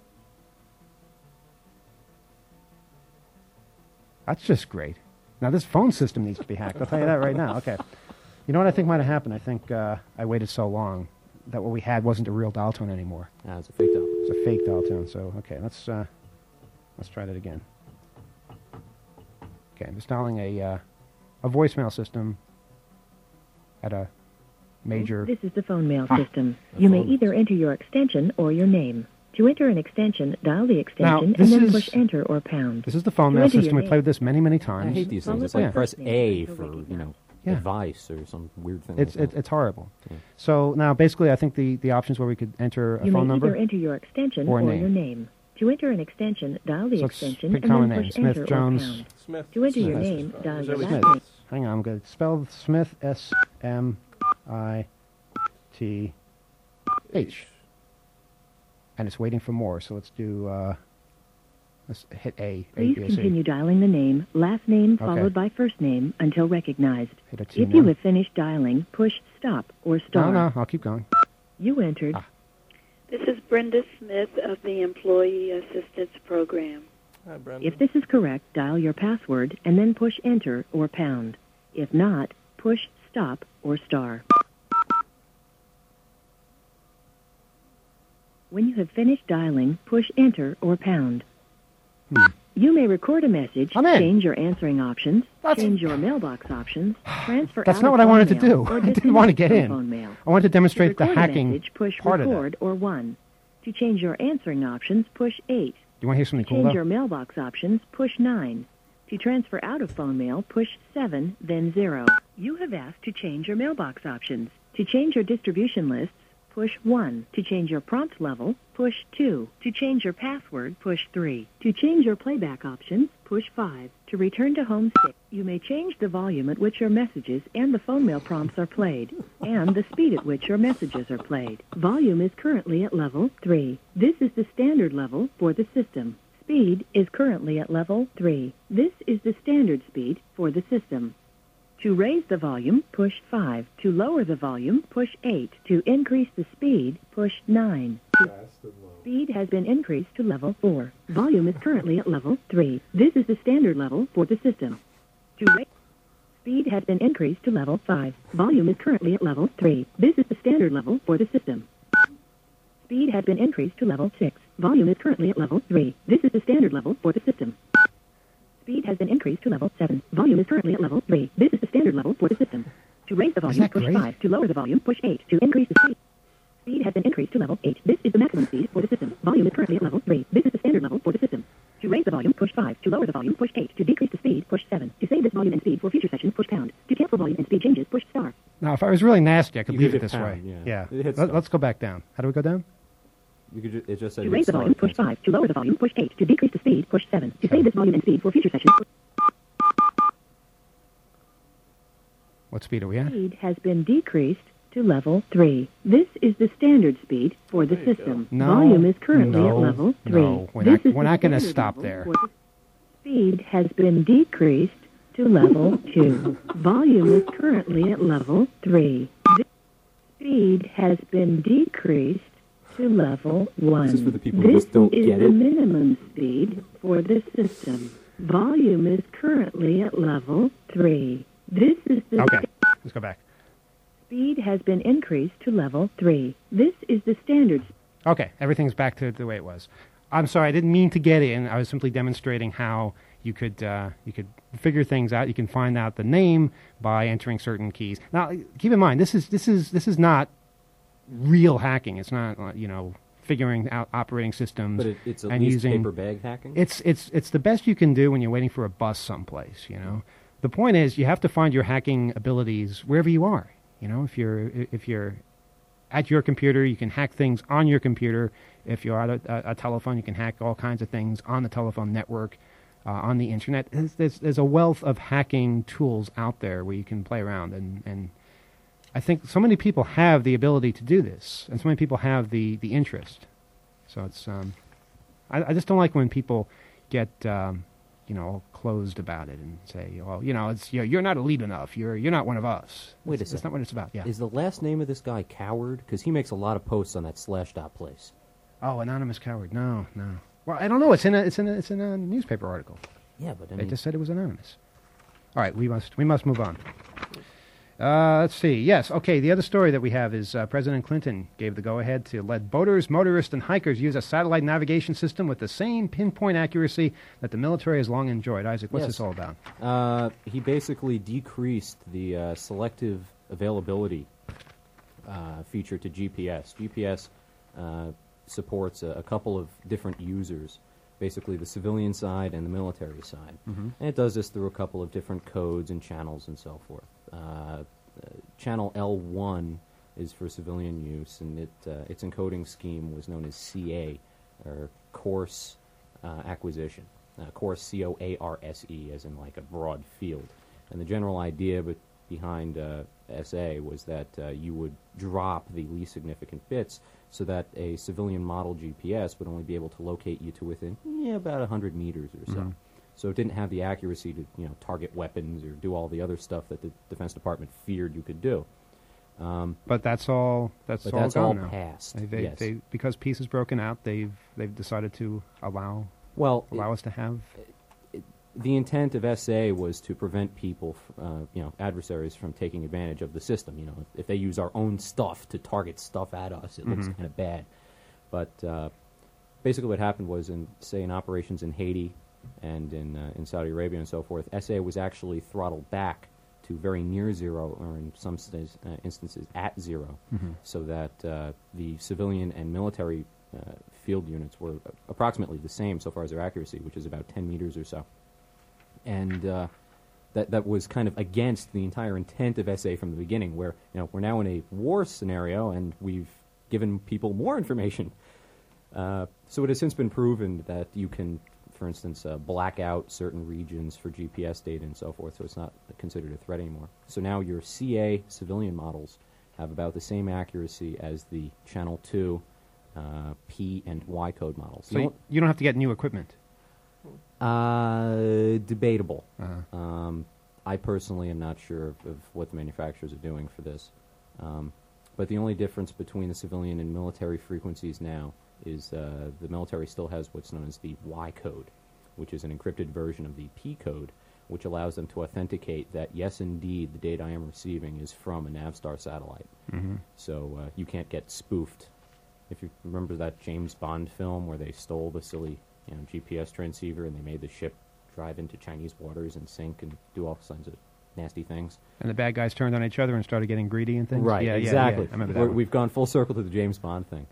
C: That's just great. Now this phone system needs to be hacked. I'll tell you that right now. Okay. You know what I think might have happened? I think I waited so long that what we had wasn't a real dial tone anymore.
F: Ah, it's a fake dial.
C: It's a fake dial tone. So okay, let's try that again. Okay, I'm installing a voicemail system at a major.
I: This is the phone mail system. You may either enter your extension or your name. To enter an extension, dial the extension and then push enter or pound.
C: This is the phone
I: To
C: mail
I: enter your
C: system. We
I: name-
C: played with this many times.
F: I hate these things. It's
I: Followed
F: like
I: by
F: press
I: first name
F: A
I: until
F: for,
I: recognized.
C: Yeah.
F: advice or some weird thing.
C: It's
F: like that.
C: it's horrible.
F: Yeah.
C: So now basically, I think the options where we could enter a
I: You
C: phone
I: may
C: number.
I: either enter your extension
C: or
I: or
C: name.
I: your name. To enter an extension, dial the
C: So let's
I: extension
C: pick
I: and
C: common
I: then
C: name.
I: push
C: Smith,
I: enter
C: Jones.
I: or pound.
G: Smith.
I: To enter your
G: Smith.
I: name, dial
G: Is
I: your
G: that
I: last
G: what
I: name.
C: Hang on, I'm going to spell Smith SMITH. And it's waiting for more, so let's do, let's hit A.
I: Please
C: A, B, C.
I: continue dialing the name, last name
C: Okay.
I: followed by first name until recognized.
C: Hit a T
I: If you
C: now.
I: have finished dialing, push stop or star.
C: No, I'll keep going.
I: You entered
J: This is Brenda Smith of the Employee Assistance Program.
G: Hi, Brenda.
I: If this is correct, dial your password and then push enter or pound. If not, push stop or star. When you have finished dialing, push enter or pound. You may record a message,
C: I'm in.
I: change your answering options,
C: That's-
I: change your mailbox options, transfer
C: That's
I: out
C: not
I: of
C: what I
I: phone
C: wanted to
I: mail,
C: do.
I: or
C: I didn't
I: disconnect
C: want to get
I: from
C: in.
I: phone mail.
C: I wanted to demonstrate the
I: record a
C: hacking
I: message, push
C: part of
I: record or 1. To change your answering options, push 8.
C: Do you want to hear something cool,
I: Change
C: though?
I: your mailbox options, push 9. To transfer out of phone mail, push 7, then 0. You have asked to change your mailbox options. To change your distribution lists, push 1. To change your prompt level, push 2. To change your password, push 3. To change your playback options, push 5. To return to home 6. You may change the volume at which your messages and the phone mail prompts are played, and the speed at which your messages are played. Volume is currently at level 3. This is the standard level for the system. Speed is currently at level 3. This is the standard speed for the system. To raise the volume, push 5. To lower the volume, push 8. To increase the speed, push 9. Speed has been increased to level 4. Volume is currently at level 3. This is the standard level for the system. To raise Speed has been increased to level 5. Volume is currently at level 3. This is the standard level for the system. Speed has been increased to level 6. Volume is currently at level 3. This is the standard level for the system. Speed has been increased to level 7. Volume is currently at level 3. This is the standard level for the system. To raise the volume, push 5. To lower the volume, push 8. To increase the speed. Speed has been increased to level 8. This is the maximum speed for the system. Volume is currently at level 3. This is the standard level for the system. To raise the volume, push 5. To lower the volume, push 8. To decrease the speed, push 7. To save this volume and speed for future sessions, push pound. To cancel volume and speed changes, push star.
C: Now, if I was really nasty, I could
F: You
C: leave
F: could
C: it this
F: hit
C: way.
F: pound,
C: Yeah.
F: It hits
C: Let's go back down. How do we go down?
F: You could it just said
I: To
F: hit
I: raise the
F: star
I: volume,
F: to
I: push
F: cancel.
I: 5. To lower the volume, push 8. To decrease the speed, push 7. To save this volume and speed for future sessions,
C: What speed are we at?
I: speed has been decreased to level 3. This is the standard speed for the system.
C: No,
I: Volume is currently
C: no,
I: at level 3.
C: no. We're
I: This
C: not-
I: is
C: we're
I: the
C: not gonna
I: standard
C: stop
I: level
C: there.
I: for the Speed has been decreased to level 2. Volume is currently at level 3. This speed has been decreased to level 1.
F: This is for the people who
I: This
F: just don't
I: is
F: get
I: the
F: it.
I: minimum speed for the system. Volume is currently at level 3. This is the
C: Okay, let's go back.
I: speed has been increased to level 3. This is the standard.
C: Okay, everything's back to the way it was. I'm sorry, I didn't mean to get in. I was simply demonstrating how you could figure things out. You can find out the name by entering certain keys. Now, keep in mind, this is not real hacking. It's not figuring out operating systems.
F: But it's at
C: and
F: least
C: using
F: paper bag hacking?
C: It's the best you can do when you're waiting for a bus someplace. The point is you have to find your hacking abilities wherever you are. If you're at your computer, you can hack things on your computer. If you're at a telephone, you can hack all kinds of things on the telephone network, on the internet. There's a wealth of hacking tools out there where you can play around, and I think so many people have the ability to do this, and so many people have the interest. So it's I just don't like when people get all closed about it and say, well, it's you're not elite enough. You're not one of us.
F: Wait a
C: That's
F: second.
C: not what it's about. Yeah.
F: Is the last name of this guy Coward? Because he makes a lot of posts on that Slashdot place.
C: Oh, anonymous coward. No. Well, I don't know. It's in a newspaper article.
F: Yeah, but I
C: They
F: mean,
C: just said it was anonymous. All right, we must move on. Let's see. Yes, okay. The other story that we have is President Clinton gave the go-ahead to let boaters, motorists, and hikers use a satellite navigation system with the same pinpoint accuracy that the military has long enjoyed. Isaac, what's
F: Yes.
C: this all about?
F: He basically decreased the selective availability feature to GPS. GPS supports a couple of different users, basically the civilian side and the military side. And it does this through a couple of different codes and channels and so forth. Channel L1 is for civilian use, and its encoding scheme was known as CA, or Coarse Acquisition. Coarse, C-O-A-R-S-E, as in like a broad field. And the general idea behind SA was that you would drop the least significant bits so that a civilian model GPS would only be able to locate you to within about 100 meters or so. So it didn't have the accuracy to target weapons or do all the other stuff that the Defense Department feared you could do.
C: But that's all. That's
F: But
C: all
F: that's
C: gone
F: all
C: now.
F: past,
C: They,
F: yes.
C: because peace is broken out. They've decided to allow us to have.
F: The intent of SA was to prevent people, adversaries, from taking advantage of the system. If they use our own stuff to target stuff at us, it looks kind of bad. But basically, what happened was, in operations in Haiti and in Saudi Arabia and so forth, SA was actually throttled back to very near zero, or in some instances at zero, so that the civilian and military field units were approximately the same so far as their accuracy, which is about 10 meters or so. And that was kind of against the entire intent of SA from the beginning, where we're now in a war scenario and we've given people more information. So it has since been proven that you can, for instance, black out certain regions for GPS data and so forth, so it's not considered a threat anymore. So now your CA civilian models have about the same accuracy as the Channel 2 P and Y code models.
C: So you don't have to get new equipment.
F: Debatable. I personally am not sure of what the manufacturers are doing for this. But the only difference between the civilian and military frequencies now is the military still has what's known as the Y code, which is an encrypted version of the P code, which allows them to authenticate that, yes, indeed, the data I am receiving is from a Navstar satellite.
C: Mm-hmm.
F: So you can't get spoofed. If you remember that James Bond film where they stole the silly GPS transceiver and they made the ship drive into Chinese waters and sink and do all kinds of nasty things.
C: And the bad guys turned on each other and started getting greedy and things?
F: Right,
C: yeah,
F: exactly.
C: Yeah, I remember that one.
F: We've gone full circle to the James Bond thing.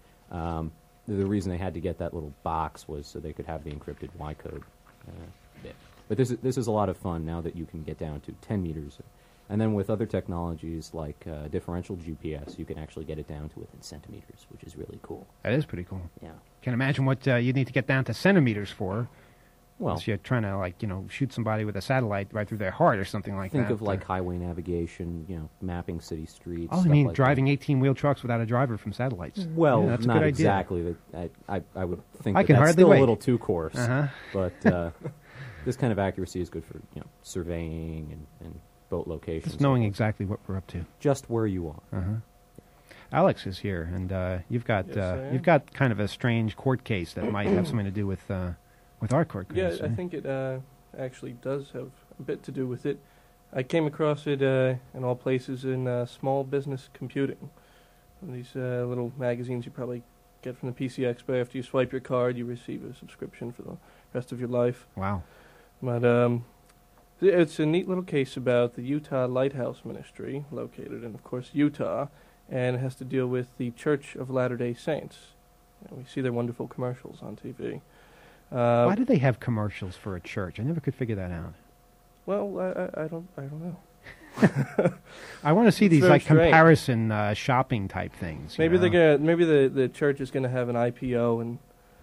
F: The reason they had to get that little box was so they could have the encrypted Y code bit. But this is a lot of fun now that you can get down to 10 meters. And then with other technologies like differential GPS, you can actually get it down to within centimeters, which is really cool.
C: That is pretty cool.
F: Yeah.
C: Can't imagine what you need to get down to centimeters for.
F: Well,
C: unless you're trying to, shoot somebody with a satellite right through their heart or something like that.
F: Think of like highway navigation, mapping city streets.
C: Oh, you mean driving 18-wheel trucks without a driver from satellites?
F: Well,
C: that's
F: not
C: a good
F: exactly. I would think
C: I can
F: that's
C: hardly
F: still
C: wait.
F: a little too coarse.
C: Uh-huh.
F: But this kind of accuracy is good for surveying and boat locations.
C: Just knowing exactly what we're up to.
F: Just where you are.
C: Uh-huh. Alex is here, and you've got kind of a strange court case that might have something to do with our court case.
G: Yeah, I think it actually does have a bit to do with it. I came across it in all places in Small Business Computing. These little magazines you probably get from the PC Expo. After you swipe your card, you receive a subscription for the rest of your life.
C: Wow.
G: But it's a neat little case about the Utah Lighthouse Ministry, located in, of course, Utah, and it has to deal with the Church of Latter-day Saints. We see their wonderful commercials on TV.
C: Why do they have commercials for a church? I never could figure that out.
G: Well, I don't know.
C: I want to see these
G: strange.
C: comparison shopping type things.
G: Maybe the church is going to have an IPO and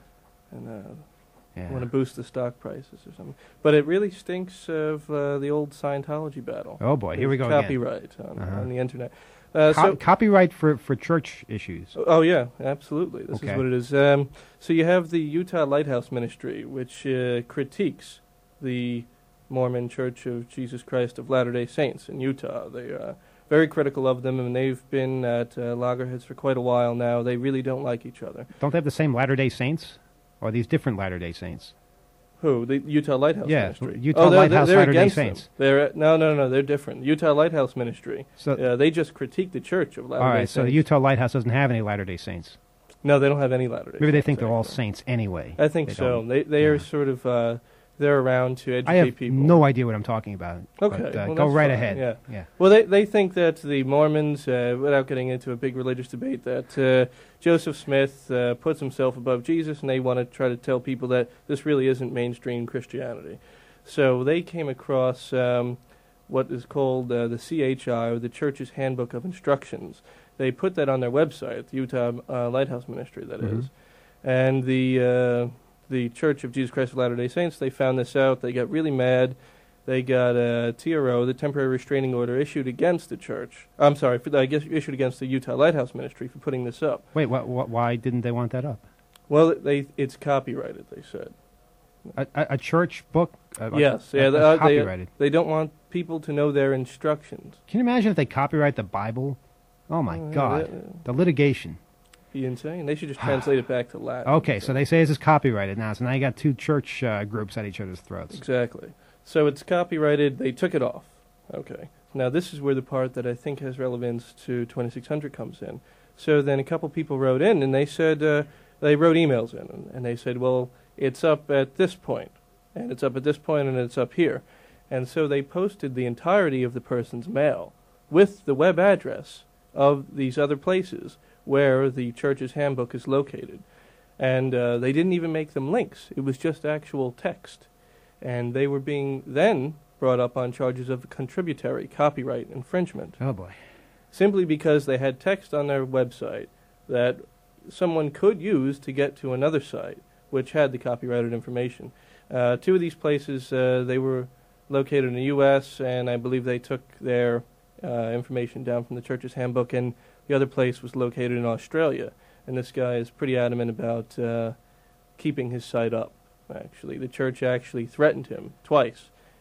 G: want to boost the stock prices or something. But it really stinks of the old Scientology battle.
C: Oh boy, here we go
G: copyright
C: again.
G: on the internet.
C: Copyright for church issues.
G: Oh yeah, absolutely. This is what it is. So you have the Utah Lighthouse Ministry, which critiques the Mormon Church of Jesus Christ of Latter-day Saints in Utah. They are very critical of them, and they've been at loggerheads for quite a while now. They really don't like each other.
C: Don't they have the same Latter-day Saints? Or are these different Latter-day Saints?
G: Who? The Utah Lighthouse Ministry?
C: Yeah, Utah Lighthouse Latter-day Saints.
G: No, they're different. Utah Lighthouse Ministry.
C: So
G: they just critique the Church of Latter-day Saints.
C: All right, so the Utah Lighthouse doesn't have any Latter-day Saints.
G: No, they don't have any Latter-day Saints.
C: Maybe they think they're all saints anyway.
G: I think so. They are sort of... they're around to educate
C: I have
G: people.
C: no idea what I'm talking about.
G: Okay.
C: But,
G: well,
C: go right
G: fine.
C: ahead.
G: Yeah. Well, they think that the Mormons, without getting into a big religious debate, that Joseph Smith puts himself above Jesus, and they want to try to tell people that this really isn't mainstream Christianity. So they came across what is called the CHI, or the Church's Handbook of Instructions. They put that on their website, the Utah Lighthouse Ministry, that is. And the Church of Jesus Christ of Latter-day Saints, they found this out. They got really mad. They got a TRO, the temporary restraining order, issued against the church. I'm sorry, issued against the Utah Lighthouse Ministry for putting this up.
C: Wait, why didn't they want that up?
G: Well, it's copyrighted, they said.
C: A church book?
G: Yes,
C: copyrighted.
G: They don't want people to know their instructions.
C: Can you imagine if they copyright the Bible? Oh, my God. The litigation.
G: Be insane. They should just translate it back to Latin.
C: Okay, so they say this is copyrighted now. So now you got two church groups at each other's throats.
G: Exactly. So it's copyrighted. They took it off. Okay. Now this is where the part that I think has relevance to 2600 comes in. So then a couple people wrote in, and they said they wrote emails in, and they said, well, it's up at this point, and it's up at this point, and it's up here. And so they posted the entirety of the person's mail with the web address of these other places where the church's handbook is located. And they didn't even make them links. It was just actual text. And they were being then brought up on charges of contributory copyright infringement.
C: Oh, boy.
G: Simply because they had text on their website that someone could use to get to another site, which had the copyrighted information. Two of these places, they were located in the U.S., and I believe they took their information down from the church's handbook, and the other place was located in Australia, and this guy is pretty adamant about keeping his site up, actually. The church actually threatened him twice,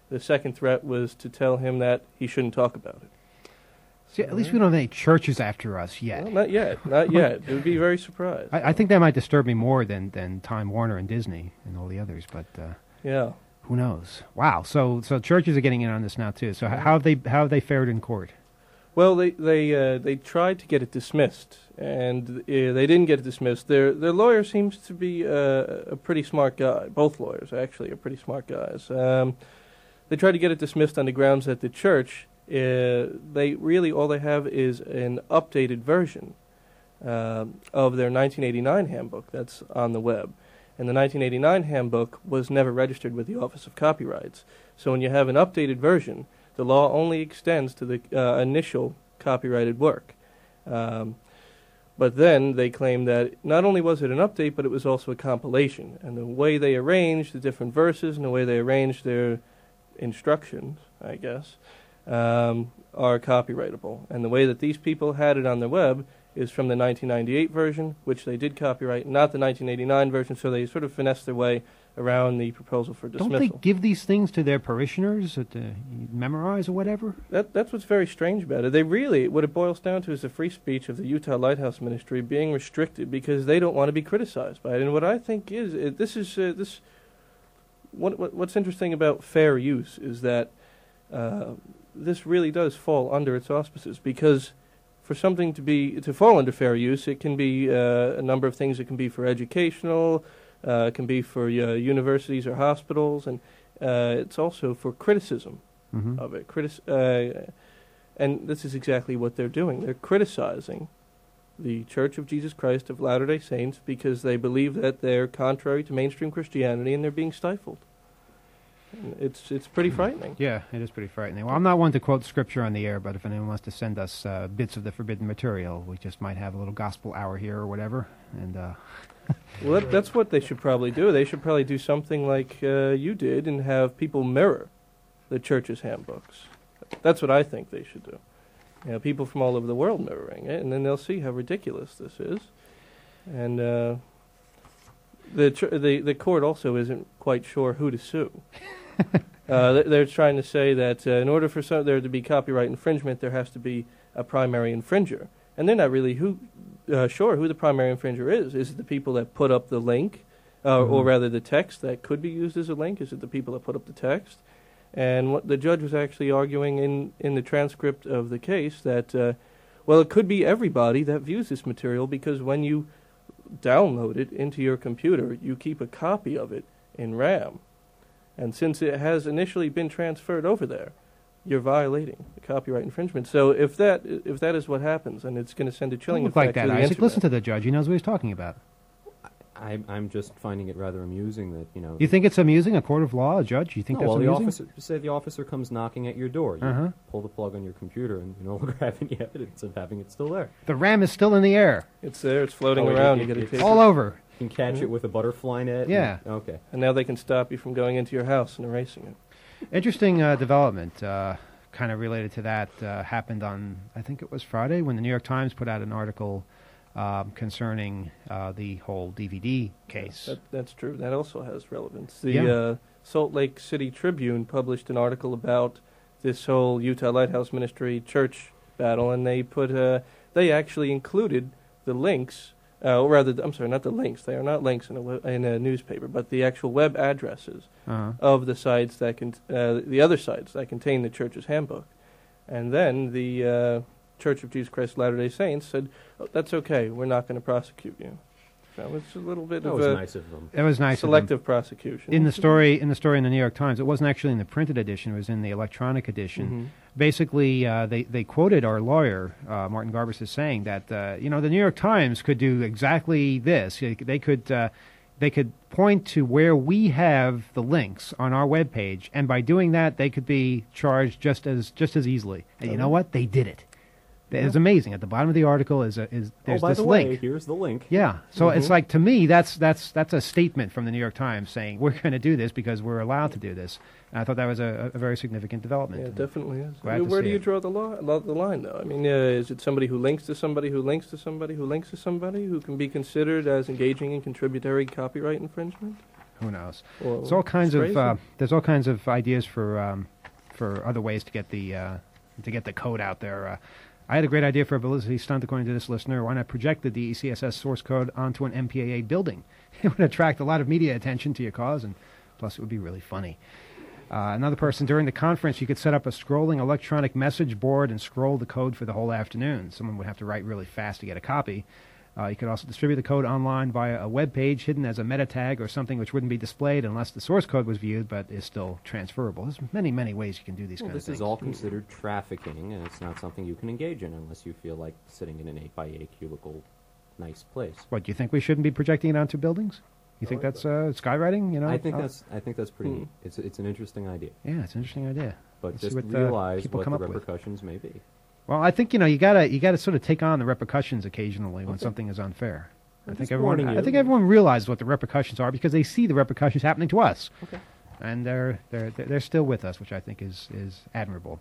G: The second threat was to tell him that he shouldn't talk about it.
C: See, at least we don't have any churches after us yet.
G: Well, not yet. Not yet. It would be very surprised.
C: I think that might disturb me more than Time Warner and Disney and all the others, but
G: yeah.
C: Who knows? Wow. So churches are getting in on this now too. So how have they fared in court?
G: Well, they tried to get it dismissed, and they didn't get it dismissed. Their lawyer seems to be a pretty smart guy. Both lawyers actually are pretty smart guys. They tried to get it dismissed on the grounds that the church, they really all they have is an updated version of their 1989 handbook that's on the web. And the 1989 handbook was never registered with the Office of Copyrights. So when you have an updated version, the law only extends to the initial copyrighted work. But then they claim that not only was it an update, but it was also a compilation. And the way they arranged the different verses and the way they arranged their instructions, I guess, are copyrightable. And the way that these people had it on their web is from the 1998 version, which they did copyright, not the 1989 version, so they sort of finessed their way around the proposal for dismissal.
C: Don't they give these things to their parishioners to memorize or whatever?
G: That's what's very strange about it. They really, what it boils down to is the free speech of the Utah Lighthouse Ministry being restricted because they don't want to be criticized by it. And what I think is, what's interesting about fair use is that this really does fall under its auspices, because for something to fall under fair use, it can be a number of things. It can be for educational, it can be for universities or hospitals, and it's also for criticism of it. And this is exactly what they're doing. They're criticizing the Church of Jesus Christ of Latter-day Saints because they believe that they're contrary to mainstream Christianity and they're being stifled. It's pretty frightening.
C: Yeah, it is pretty frightening. Well, I'm not one to quote scripture on the air, but if anyone wants to send us bits of the forbidden material, we just might have a little gospel hour here or whatever. And
G: well, that's what they should probably do. They should probably do something like you did and have people mirror the church's handbooks. That's what I think they should do. You know, people from all over the world mirroring it, and then they'll see how ridiculous this is. And the court also isn't quite sure who to sue. They're trying to say that in order for there to be copyright infringement, there has to be a primary infringer. And they're not really sure who the primary infringer is. Is it the people that put up the link, or rather the text that could be used as a link? Is it the people that put up the text? And what the judge was actually arguing in the transcript of the case that, well, it could be everybody that views this material, because when you download it into your computer, you keep a copy of it in RAM. And since it has initially been transferred over there, you're violating the copyright infringement. So if that is what happens, and it's going to send a chilling
C: Don't look
G: effect
C: like
G: to
C: that,
G: the
C: Isaac.
G: internet.
C: Listen to the judge. He knows what he's talking about.
F: I'm just finding it rather amusing that, you know...
C: You think it's amusing, a court of law, a judge? You think that's amusing?
F: Say the officer comes knocking at your door. You pull the plug on your computer, and you no longer have any evidence of having it still there.
C: The RAM is still in the air.
G: It's there. It's floating around. You get to take
C: all over.
F: You can catch it with a butterfly net.
C: Yeah.
F: Okay.
G: And now they can stop you from going into your house and erasing it.
C: Interesting development, kind of related to that, happened on, I think it was Friday, when the New York Times put out an article concerning the whole DVD case.
G: That's true. That also has relevance. The Salt Lake City Tribune published an article about this whole Utah Lighthouse Ministry church battle, and they actually included the links, or rather, I'm sorry, not the links. They are not links in a newspaper, but the actual web addresses of the sites that the other sites that contain the church's handbook. And then the Church of Jesus Christ of Latter-day Saints said, oh, that's okay, we're not going to prosecute you. So it's a little bit
F: nice of them.
C: It was nice
G: selective prosecution.
C: In the story in the New York Times, it wasn't actually in the printed edition, it was in the electronic edition. Basically, they quoted our lawyer, Martin Garbus, as saying that, the New York Times could do exactly this. They could point to where we have the links on our webpage, and by doing that, they could be charged just as easily. And you know what? They did it. It's amazing. At the bottom of the article there's
F: by
C: this
F: the
C: link.
F: way, here's the link.
C: Yeah. So it's like, to me, that's a statement from the New York Times saying we're going to do this because we're allowed to do this. And I thought that was a very significant development.
G: Yeah, it definitely is.
C: Glad
G: Where
C: to
G: do
C: see
G: you
C: it.
G: draw the line, though? I mean, is it somebody who links to somebody who links to somebody who links to somebody who can be considered as engaging in contributory copyright infringement?
C: Who knows?
G: Well,
C: There's all kinds
G: it's
C: of
G: crazy.
C: ideas for other ways to get the code out there. I had a great idea for a publicity stunt, according to this listener. Why not project the DECSS source code onto an MPAA building? It would attract a lot of media attention to your cause, and plus it would be really funny. Another person, during the conference, you could set up a scrolling electronic message board and scroll the code for the whole afternoon. Someone would have to write really fast to get a copy. You could also distribute the code online via a web page hidden as a meta tag or something which wouldn't be displayed unless the source code was viewed, but is still transferable. There's many, many ways you can do these kind of
F: This
C: things.
F: is all considered trafficking, and it's not something you can engage in unless you feel like sitting in an 8x8 cubicle nice place.
C: What, do you think we shouldn't be projecting it onto buildings? You think that's skywriting? You know,
F: I think that's pretty. It's an interesting idea.
C: Yeah, it's an interesting idea.
F: But
C: Let's see
F: just
C: what,
F: realize
C: people
F: what
C: come
F: the
C: up with.
F: repercussions may be.
C: Well, I think you gotta sort of take on the repercussions occasionally when something is unfair. I think everyone realizes what the repercussions are because they see the repercussions happening to us.
F: Okay.
C: And they're still with us, which I think is admirable.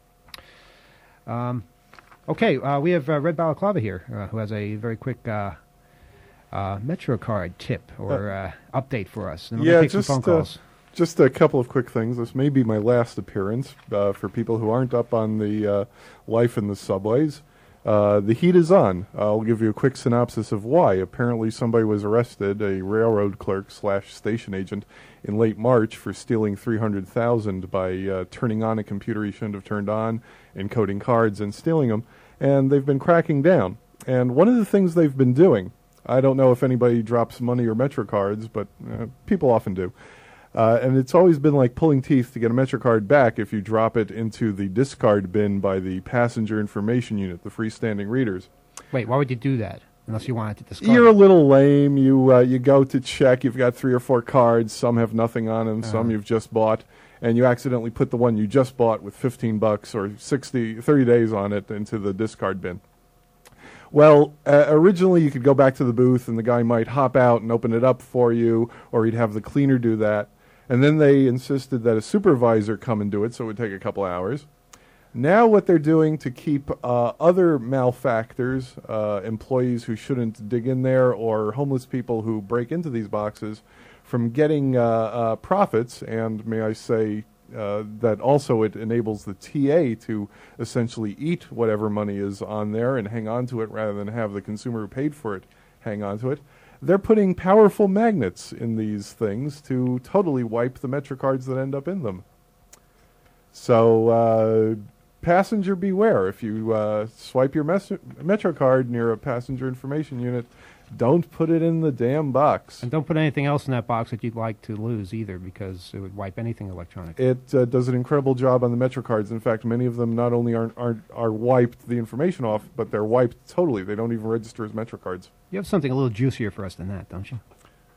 C: Okay, we have Red Balaclava here, who has a very quick MetroCard tip or update for us. And we're gonna take some phone calls.
H: Just a couple of quick things. This may be my last appearance for people who aren't up on the life in the subways. The heat is on. I'll give you a quick synopsis of why. Apparently somebody was arrested, a railroad clerk / station agent, in late March for stealing $300,000 by turning on a computer he shouldn't have turned on, encoding cards and stealing them. And they've been cracking down. And one of the things they've been doing, I don't know if anybody drops money or MetroCards, but people often do. And it's always been like pulling teeth to get a MetroCard back if you drop it into the discard bin by the passenger information unit, the freestanding readers.
C: Wait, why would you do that? Unless you wanted to discard
H: You're
C: it.
H: a little lame. You go to check. You've got 3 or 4 cards. Some have nothing on them. Some you've just bought. And you accidentally put the one you just bought with $15 or 30 days on it into the discard bin. Well, originally you could go back to the booth and the guy might hop out and open it up for you, or he'd have the cleaner do that. And then they insisted that a supervisor come and do it, so it would take a couple hours. Now what they're doing to keep other malefactors, employees who shouldn't dig in there, or homeless people who break into these boxes, from getting profits, and may I say that also it enables the TA to essentially eat whatever money is on there and hang on to it rather than have the consumer who paid for it hang on to it. They're putting powerful magnets in these things to totally wipe the MetroCards that end up in them. So, passenger beware. If you swipe your MetroCard near a passenger information unit, don't put it in the damn box.
C: And don't put anything else in that box that you'd like to lose either, because it would wipe anything electronic.
H: It does an incredible job on the MetroCards. In fact, many of them not only are wiped the information off, but they're wiped totally. They don't even register as MetroCards.
C: You have something a little juicier for us than that, don't you?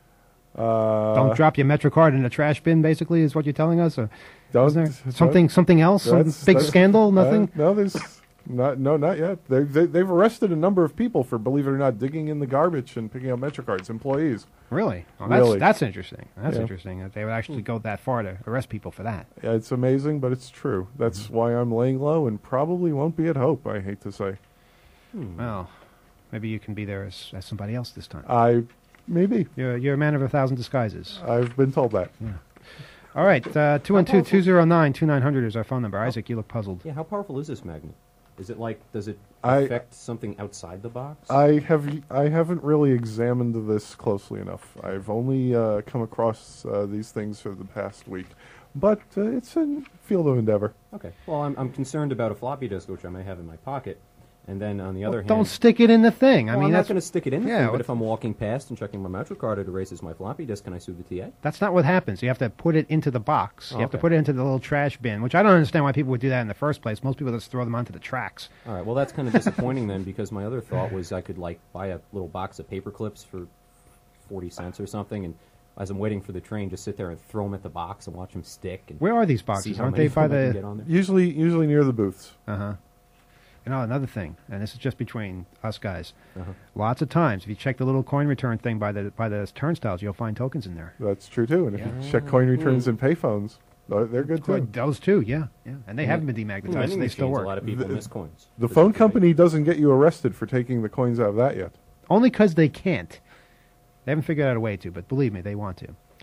C: Don't drop your MetroCard in the trash bin, basically, is what you're telling us? Or is there something else? Some big scandal? Nothing?
H: No, there's not yet. They've arrested a number of people for, believe it or not, digging in the garbage and picking up MetroCards, employees.
C: Really? Well,
H: really?
C: That's interesting. That's interesting that they would actually go that far to arrest people for that.
H: Yeah, it's amazing, but it's true. That's why I'm laying low and probably won't be at Hope, I hate to say.
C: Well, maybe you can be there as somebody else this time.
H: Maybe.
C: You're a man of 1,000 disguises.
H: I've been told that.
C: Yeah. All right, 212-209-2900 is our phone number. Isaac, you look puzzled.
F: Yeah, how powerful is this magnet? Is it like, does it affect something outside the box?
H: I haven't really examined this closely enough. I've only come across these things for the past week. But it's a field of endeavor.
F: Okay. Well, I'm concerned about a floppy disk, which I may have in my pocket. And then on the other hand...
C: Don't stick it in the thing.
F: Well,
C: I mean,
F: I'm
C: that's
F: not going to stick it in the
C: yeah,
F: thing, but if I'm walking past and checking my MetroCard, it erases my floppy disk. Can I sue the TA?
C: That's not what happens. You have to put it into the box.
F: Oh,
C: you have to put it into the little trash bin, which I don't understand why people would do that in the first place. Most people just throw them onto the tracks.
F: All right. Well, that's kind of disappointing then, because my other thought was I could, like, buy a little box of paper clips for 40 cents or something, and as I'm waiting for the train, just sit there and throw them at the box and watch them stick. And
C: where are these boxes? Aren't they by the...
H: Usually near the booths.
C: Uh-huh. You know, another thing, and this is just between us guys. Lots of times, if you check the little coin return thing by the turnstiles, you'll find tokens in there.
H: That's true, too. And if you check coin returns and payphones, they're good, too.
C: Those, too, yeah. And they haven't been demagnetized, they still work.
F: A lot of people miss coins.
H: The phone company doesn't get you arrested for taking the coins out of that yet.
C: Only because they can't. They haven't figured out a way to, but believe me, they want to.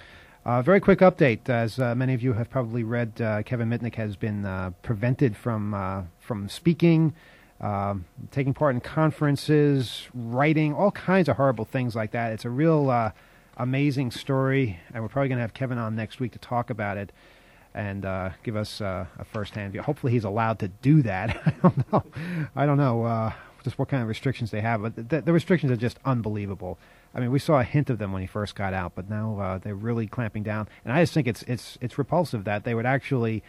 C: Very quick update. As many of you have probably read, Kevin Mitnick has been prevented from speaking, taking part in conferences, writing, all kinds of horrible things like that. It's a real amazing story, and we're probably going to have Kevin on next week to talk about it and give us a first-hand view. Hopefully he's allowed to do that. I don't know just what kind of restrictions they have, but the restrictions are just unbelievable. I mean, we saw a hint of them when he first got out, but now they're really clamping down. And I just think it's repulsive that they would actually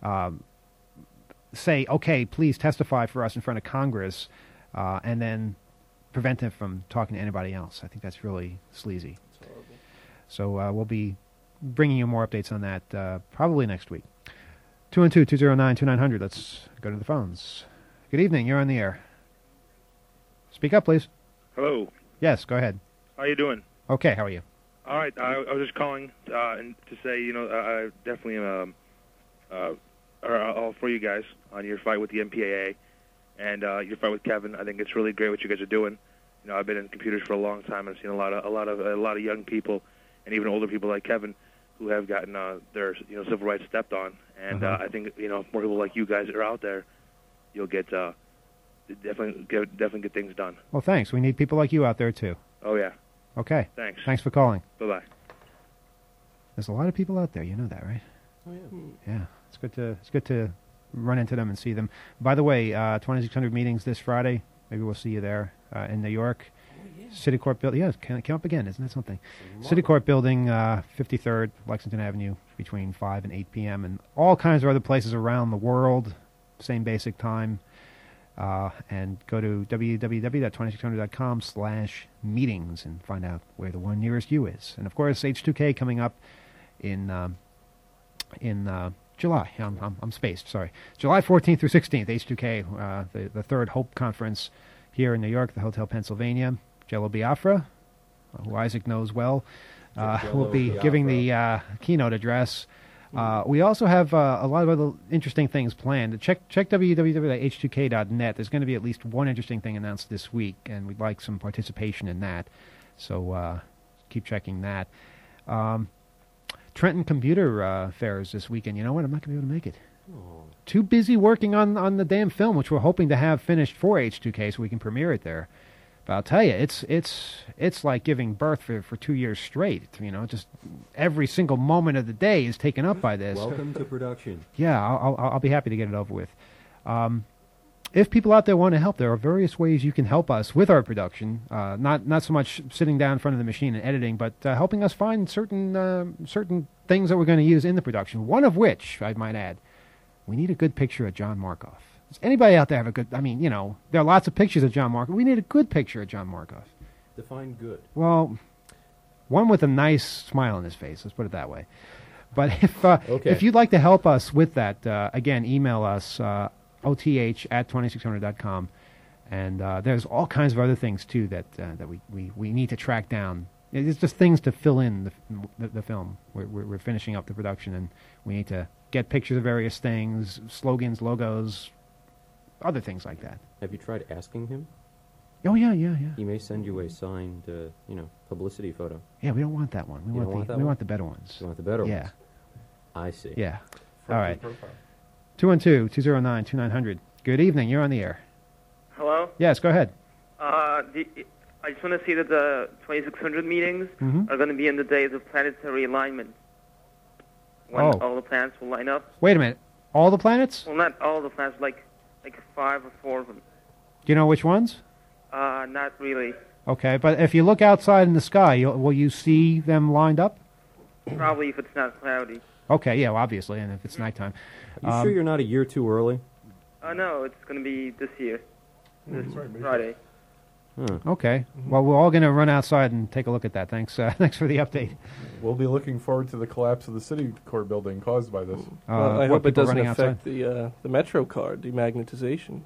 C: say, okay, please testify for us in front of Congress, and then prevent him from talking to anybody else. I think that's really sleazy. So we'll be bringing you more updates on that probably next week. 212-209-2900. Let's go to the phones. Good evening. You're on the air. Speak up, please.
K: Hello.
C: Yes, go ahead.
K: How you doing?
C: Okay, how are you?
K: All right. I was just calling and to say, I definitely am all for you guys on your fight with the MPAA and your fight with Kevin. I think it's really great what you guys are doing. I've been in computers for a long time. I've seen a lot of young people and even older people like Kevin who have gotten their civil rights stepped on. And I think if more people like you guys are out there, you'll get definitely get things done.
C: Well, thanks. We need people like you out there too.
K: Oh yeah.
C: Okay.
K: Thanks.
C: Thanks for calling.
K: Bye-bye.
C: There's a lot of people out there. You know that, right?
F: Oh yeah.
C: Yeah. It's good to run into them and see them. By the way, 2600 meetings this Friday. Maybe we'll see you there in New York. Oh, yeah. City Court building. Yeah, count up again. Isn't that something? City Court building, 53rd Lexington Avenue, between 5 and 8 p.m. and all kinds of other places around the world. Same basic time. And go to www.2600.com/meetings and find out where the one nearest you is. And of course, H2K coming up in July. I'm spaced. Sorry, July 14th through 16th. H2K, the third Hope Conference here in New York, the Hotel Pennsylvania. Jello Biafra, who Isaac knows well, will be giving the keynote address. We also have a lot of other interesting things planned. Check www.h2k.net. There's going to be at least one interesting thing announced this week, and we'd like some participation in that. So keep checking that. Trenton Computer Fairs this weekend. You know what? I'm not going to be able to make it. Oh. Too busy working on the damn film, which we're hoping to have finished for H2K so we can premiere it there. But I'll tell you, it's like giving birth for 2 years straight. Just every single moment of the day is taken up by this.
F: Welcome to production.
C: Yeah, I'll be happy to get it over with. If people out there want to help, there are various ways you can help us with our production. Not so much sitting down in front of the machine and editing, but helping us find certain things that we're going to use in the production. One of which, I might add, we need a good picture of John Markoff. Does anybody out there have a good... there are lots of pictures of John Markoff. We need a good picture of John Markoff.
F: Define good.
C: Well, one with a nice smile on his face. Let's put it that way. But if you'd like to help us with that, again, email us, oth@2600.com. And there's all kinds of other things, too, that we need to track down. It's just things to fill in the film. We're finishing up the production, and we need to get pictures of various things, slogans, logos, other things like that.
F: Have you tried asking him?
C: Oh, yeah.
F: He may send you a signed, publicity photo.
C: Yeah, we don't want that one. We want the better ones.
F: You want the better ones?
C: Yeah.
F: I see.
C: Yeah. All right. 212-209-2900. Good evening. You're on the air.
L: Hello?
C: Yes, go ahead.
L: I just want to say that the 2600 meetings are going to be in the days of planetary alignment. When all the planets will line up.
C: Wait a minute. All the planets?
L: Well, not all the planets, like 5 or 4 of them.
C: Do you know which ones?
L: Not really.
C: Okay, but if you look outside in the sky, will you see them lined up?
L: Probably if it's not cloudy.
C: Okay, yeah, well, obviously, and if it's nighttime.
F: Are you sure you're not a year too early?
L: No, it's going to be this year. This Friday.
C: Okay. Well, we're all going to run outside and take a look at that. Thanks for the update.
H: We'll be looking forward to the collapse of the City Court building caused by this.
G: Well, I hope it doesn't affect the Metro card demagnetization.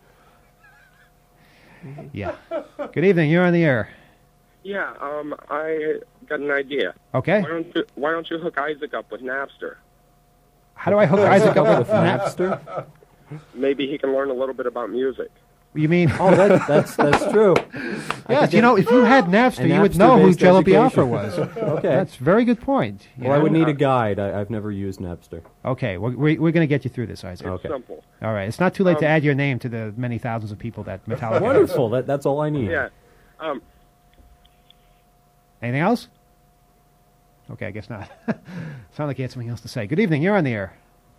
C: Yeah. Good evening. You're on the air.
M: Yeah. I got an idea.
C: Okay.
M: Why don't you hook Isaac up with Napster?
C: How do I hook Isaac up with Napster?
M: Maybe he can learn a little bit about music.
C: You mean?
F: Oh, that's true.
C: Yes, you know, if you had Napster, you would know who Jello Biafra was.
F: Okay.
C: That's a very good point.
F: Well, I would need a guide. I've never used Napster.
C: Okay, we're going to get you through this, Isaac.
F: Okay.
M: Simple.
C: All right, it's not too late to add your name to the many thousands of people that Metallica
F: Wonderful. That's all I need.
M: Yeah.
C: Anything else? Okay, I guess not. Sound like you had something else to say. Good evening, you're on the air.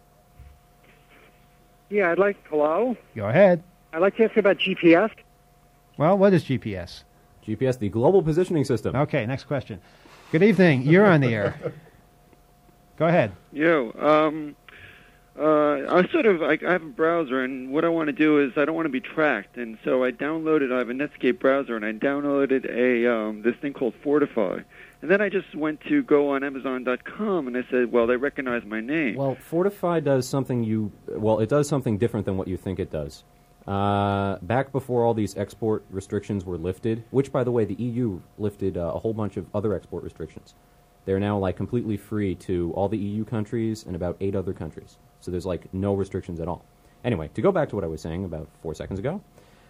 N: Yeah, hello?
C: Go ahead.
N: I'd like to ask you about GPS.
C: Well, what is GPS?
F: GPS, the Global Positioning System.
C: Okay, next question. Good evening, you're on the air. Go ahead.
O: I have a browser, and what I want to do is I don't want to be tracked, and so I have a Netscape browser, and I downloaded this thing called Fortify. And then I just went to go on Amazon.com, and I said, well, they recognize my name.
F: Well, Fortify does something it does something different than what you think it does. Back before all these export restrictions were lifted, which, by the way, the EU lifted a whole bunch of other export restrictions. They're now, completely free to all the EU countries and about 8 other countries. So there's, no restrictions at all. Anyway, to go back to what I was saying about 4 seconds ago,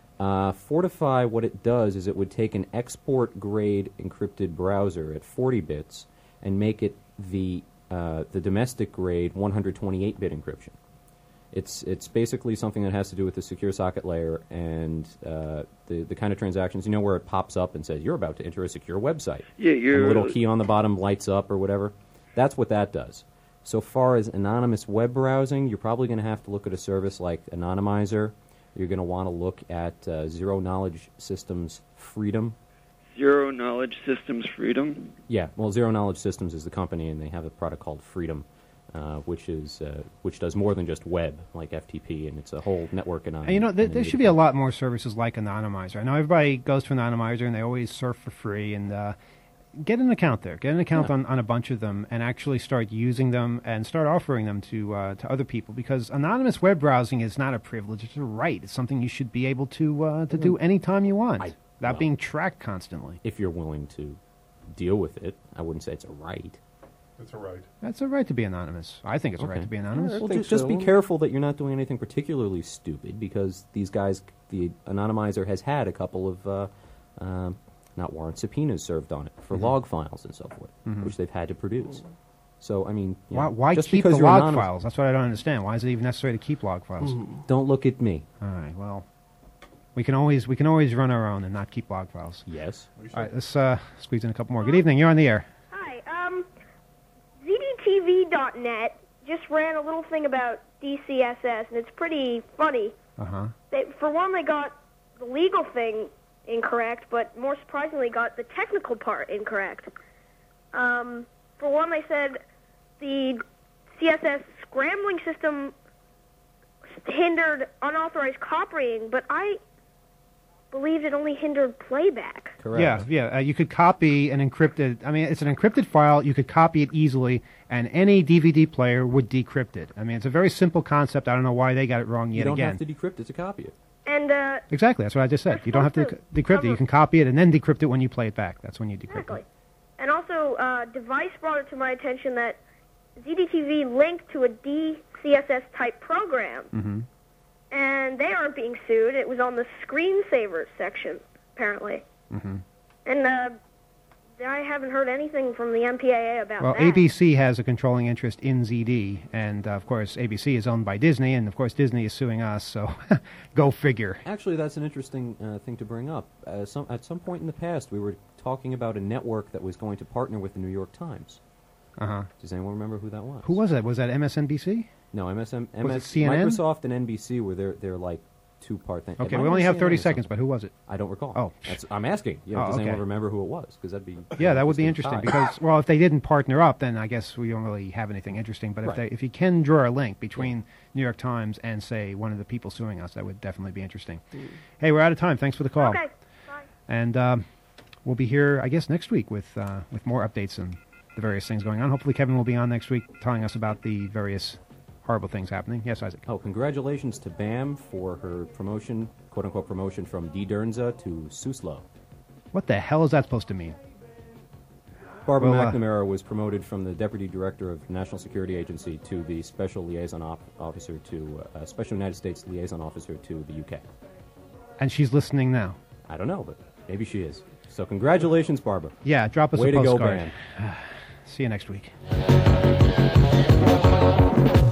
F: Fortify, what it does is it would take an export-grade encrypted browser at 40 bits and make it the domestic-grade 128-bit encryption. It's basically something that has to do with the secure socket layer and the kind of transactions, where it pops up and says, you're about to enter a secure website.
O: Yeah,
F: and the little key on the bottom lights up or whatever. That's what that does. So far as anonymous web browsing, you're probably going to have to look at a service like Anonymizer. You're going to want to look at Zero Knowledge Systems Freedom.
O: Zero Knowledge Systems Freedom?
F: Yeah, well, Zero Knowledge Systems is the company, and they have a product called Freedom, which does more than just web, like FTP, and it's a whole network.
C: And there should be a lot more services like Anonymizer. I know everybody goes to Anonymizer, and they always surf for free, and get an account there. Get an account on a bunch of them and actually start using them and start offering them to other people, because anonymous web browsing is not a privilege, it's a right. It's something you should be able to do anytime you want without being tracked constantly.
F: If you're willing to deal with it, I wouldn't say it's a right.
H: It's a right.
C: That's a right to be anonymous. I think it's a right to be anonymous.
F: Well, just be careful that you're not doing anything particularly stupid, because these guys, the Anonymizer has had a couple of not warrant subpoenas served on it for log files and so forth, which they've had to produce. So, I mean,
C: why
F: just
C: keep
F: because
C: the
F: you're
C: log
F: anonymous,
C: files? That's what I don't understand. Why is it even necessary to keep log files?
F: Don't look at me.
C: All right. Well, we can always run our own and not keep log files.
F: Yes.
C: All right. Let's squeeze in a couple more. Good evening. You're on the air.
P: Hi. ZDTV.net just ran a little thing about DCSS, and it's pretty funny. For one, they got the legal thing incorrect, but more surprisingly got the technical part incorrect. For one, they said the CSS scrambling system hindered unauthorized copying, but I believed it only hindered playback.
C: Correct. Yeah. You could copy an encrypted. I mean, it's an encrypted file. You could copy it easily, and any DVD player would decrypt it. I mean, it's a very simple concept. I don't know why they got it wrong yet again.
F: You don't have to decrypt it to copy it.
P: And
C: exactly, that's what I just said. You don't have to decrypt it. You can copy it and then decrypt it when you play it back. That's when you decrypt it.
P: And also, Device brought it to my attention that ZDTV linked to a DCSS type program, and they aren't being sued. It was on the screensavers section, apparently. And I haven't heard anything from the MPAA about that.
C: Well, ABC has a controlling interest in ZD, and of course ABC is owned by Disney, and of course Disney is suing us, so go figure.
F: Actually, that's an interesting thing to bring up. At some point in the past, we were talking about a network that was going to partner with the New York Times. Does anyone remember who that was?
C: Who was that? Was that MSNBC?
F: No, CNN? Microsoft and NBC were they're like two-part thing.
C: Okay, we only have 30 seconds, but who was it?
F: I don't recall.
C: Oh.
F: I'm asking. Does anyone remember who it was? Because that'd be...
C: Yeah, that would be interesting, because, well, if they didn't partner up, then I guess we don't really have anything interesting. But if you can draw a link between New York Times and, say, one of the people suing us, that would definitely be interesting. Hey, we're out of time. Thanks for the call.
P: Okay, bye.
C: And we'll be here, I guess, next week with more updates and the various things going on. Hopefully Kevin will be on next week telling us about the various horrible things happening. Yes, Isaac.
F: Oh, congratulations to BAM for her promotion, quote-unquote promotion, from D. Dernza to Suslo.
C: What the hell is that supposed to mean?
F: Barbara McNamara was promoted from the Deputy Director of National Security Agency to the Special Liaison Officer to Special United States Liaison Officer to the UK.
C: And she's listening now.
F: I don't know, but maybe she is. So congratulations, Barbara.
C: Yeah, drop us
F: Way
C: a
F: to
C: postcard.
F: go, band.
C: See you next week.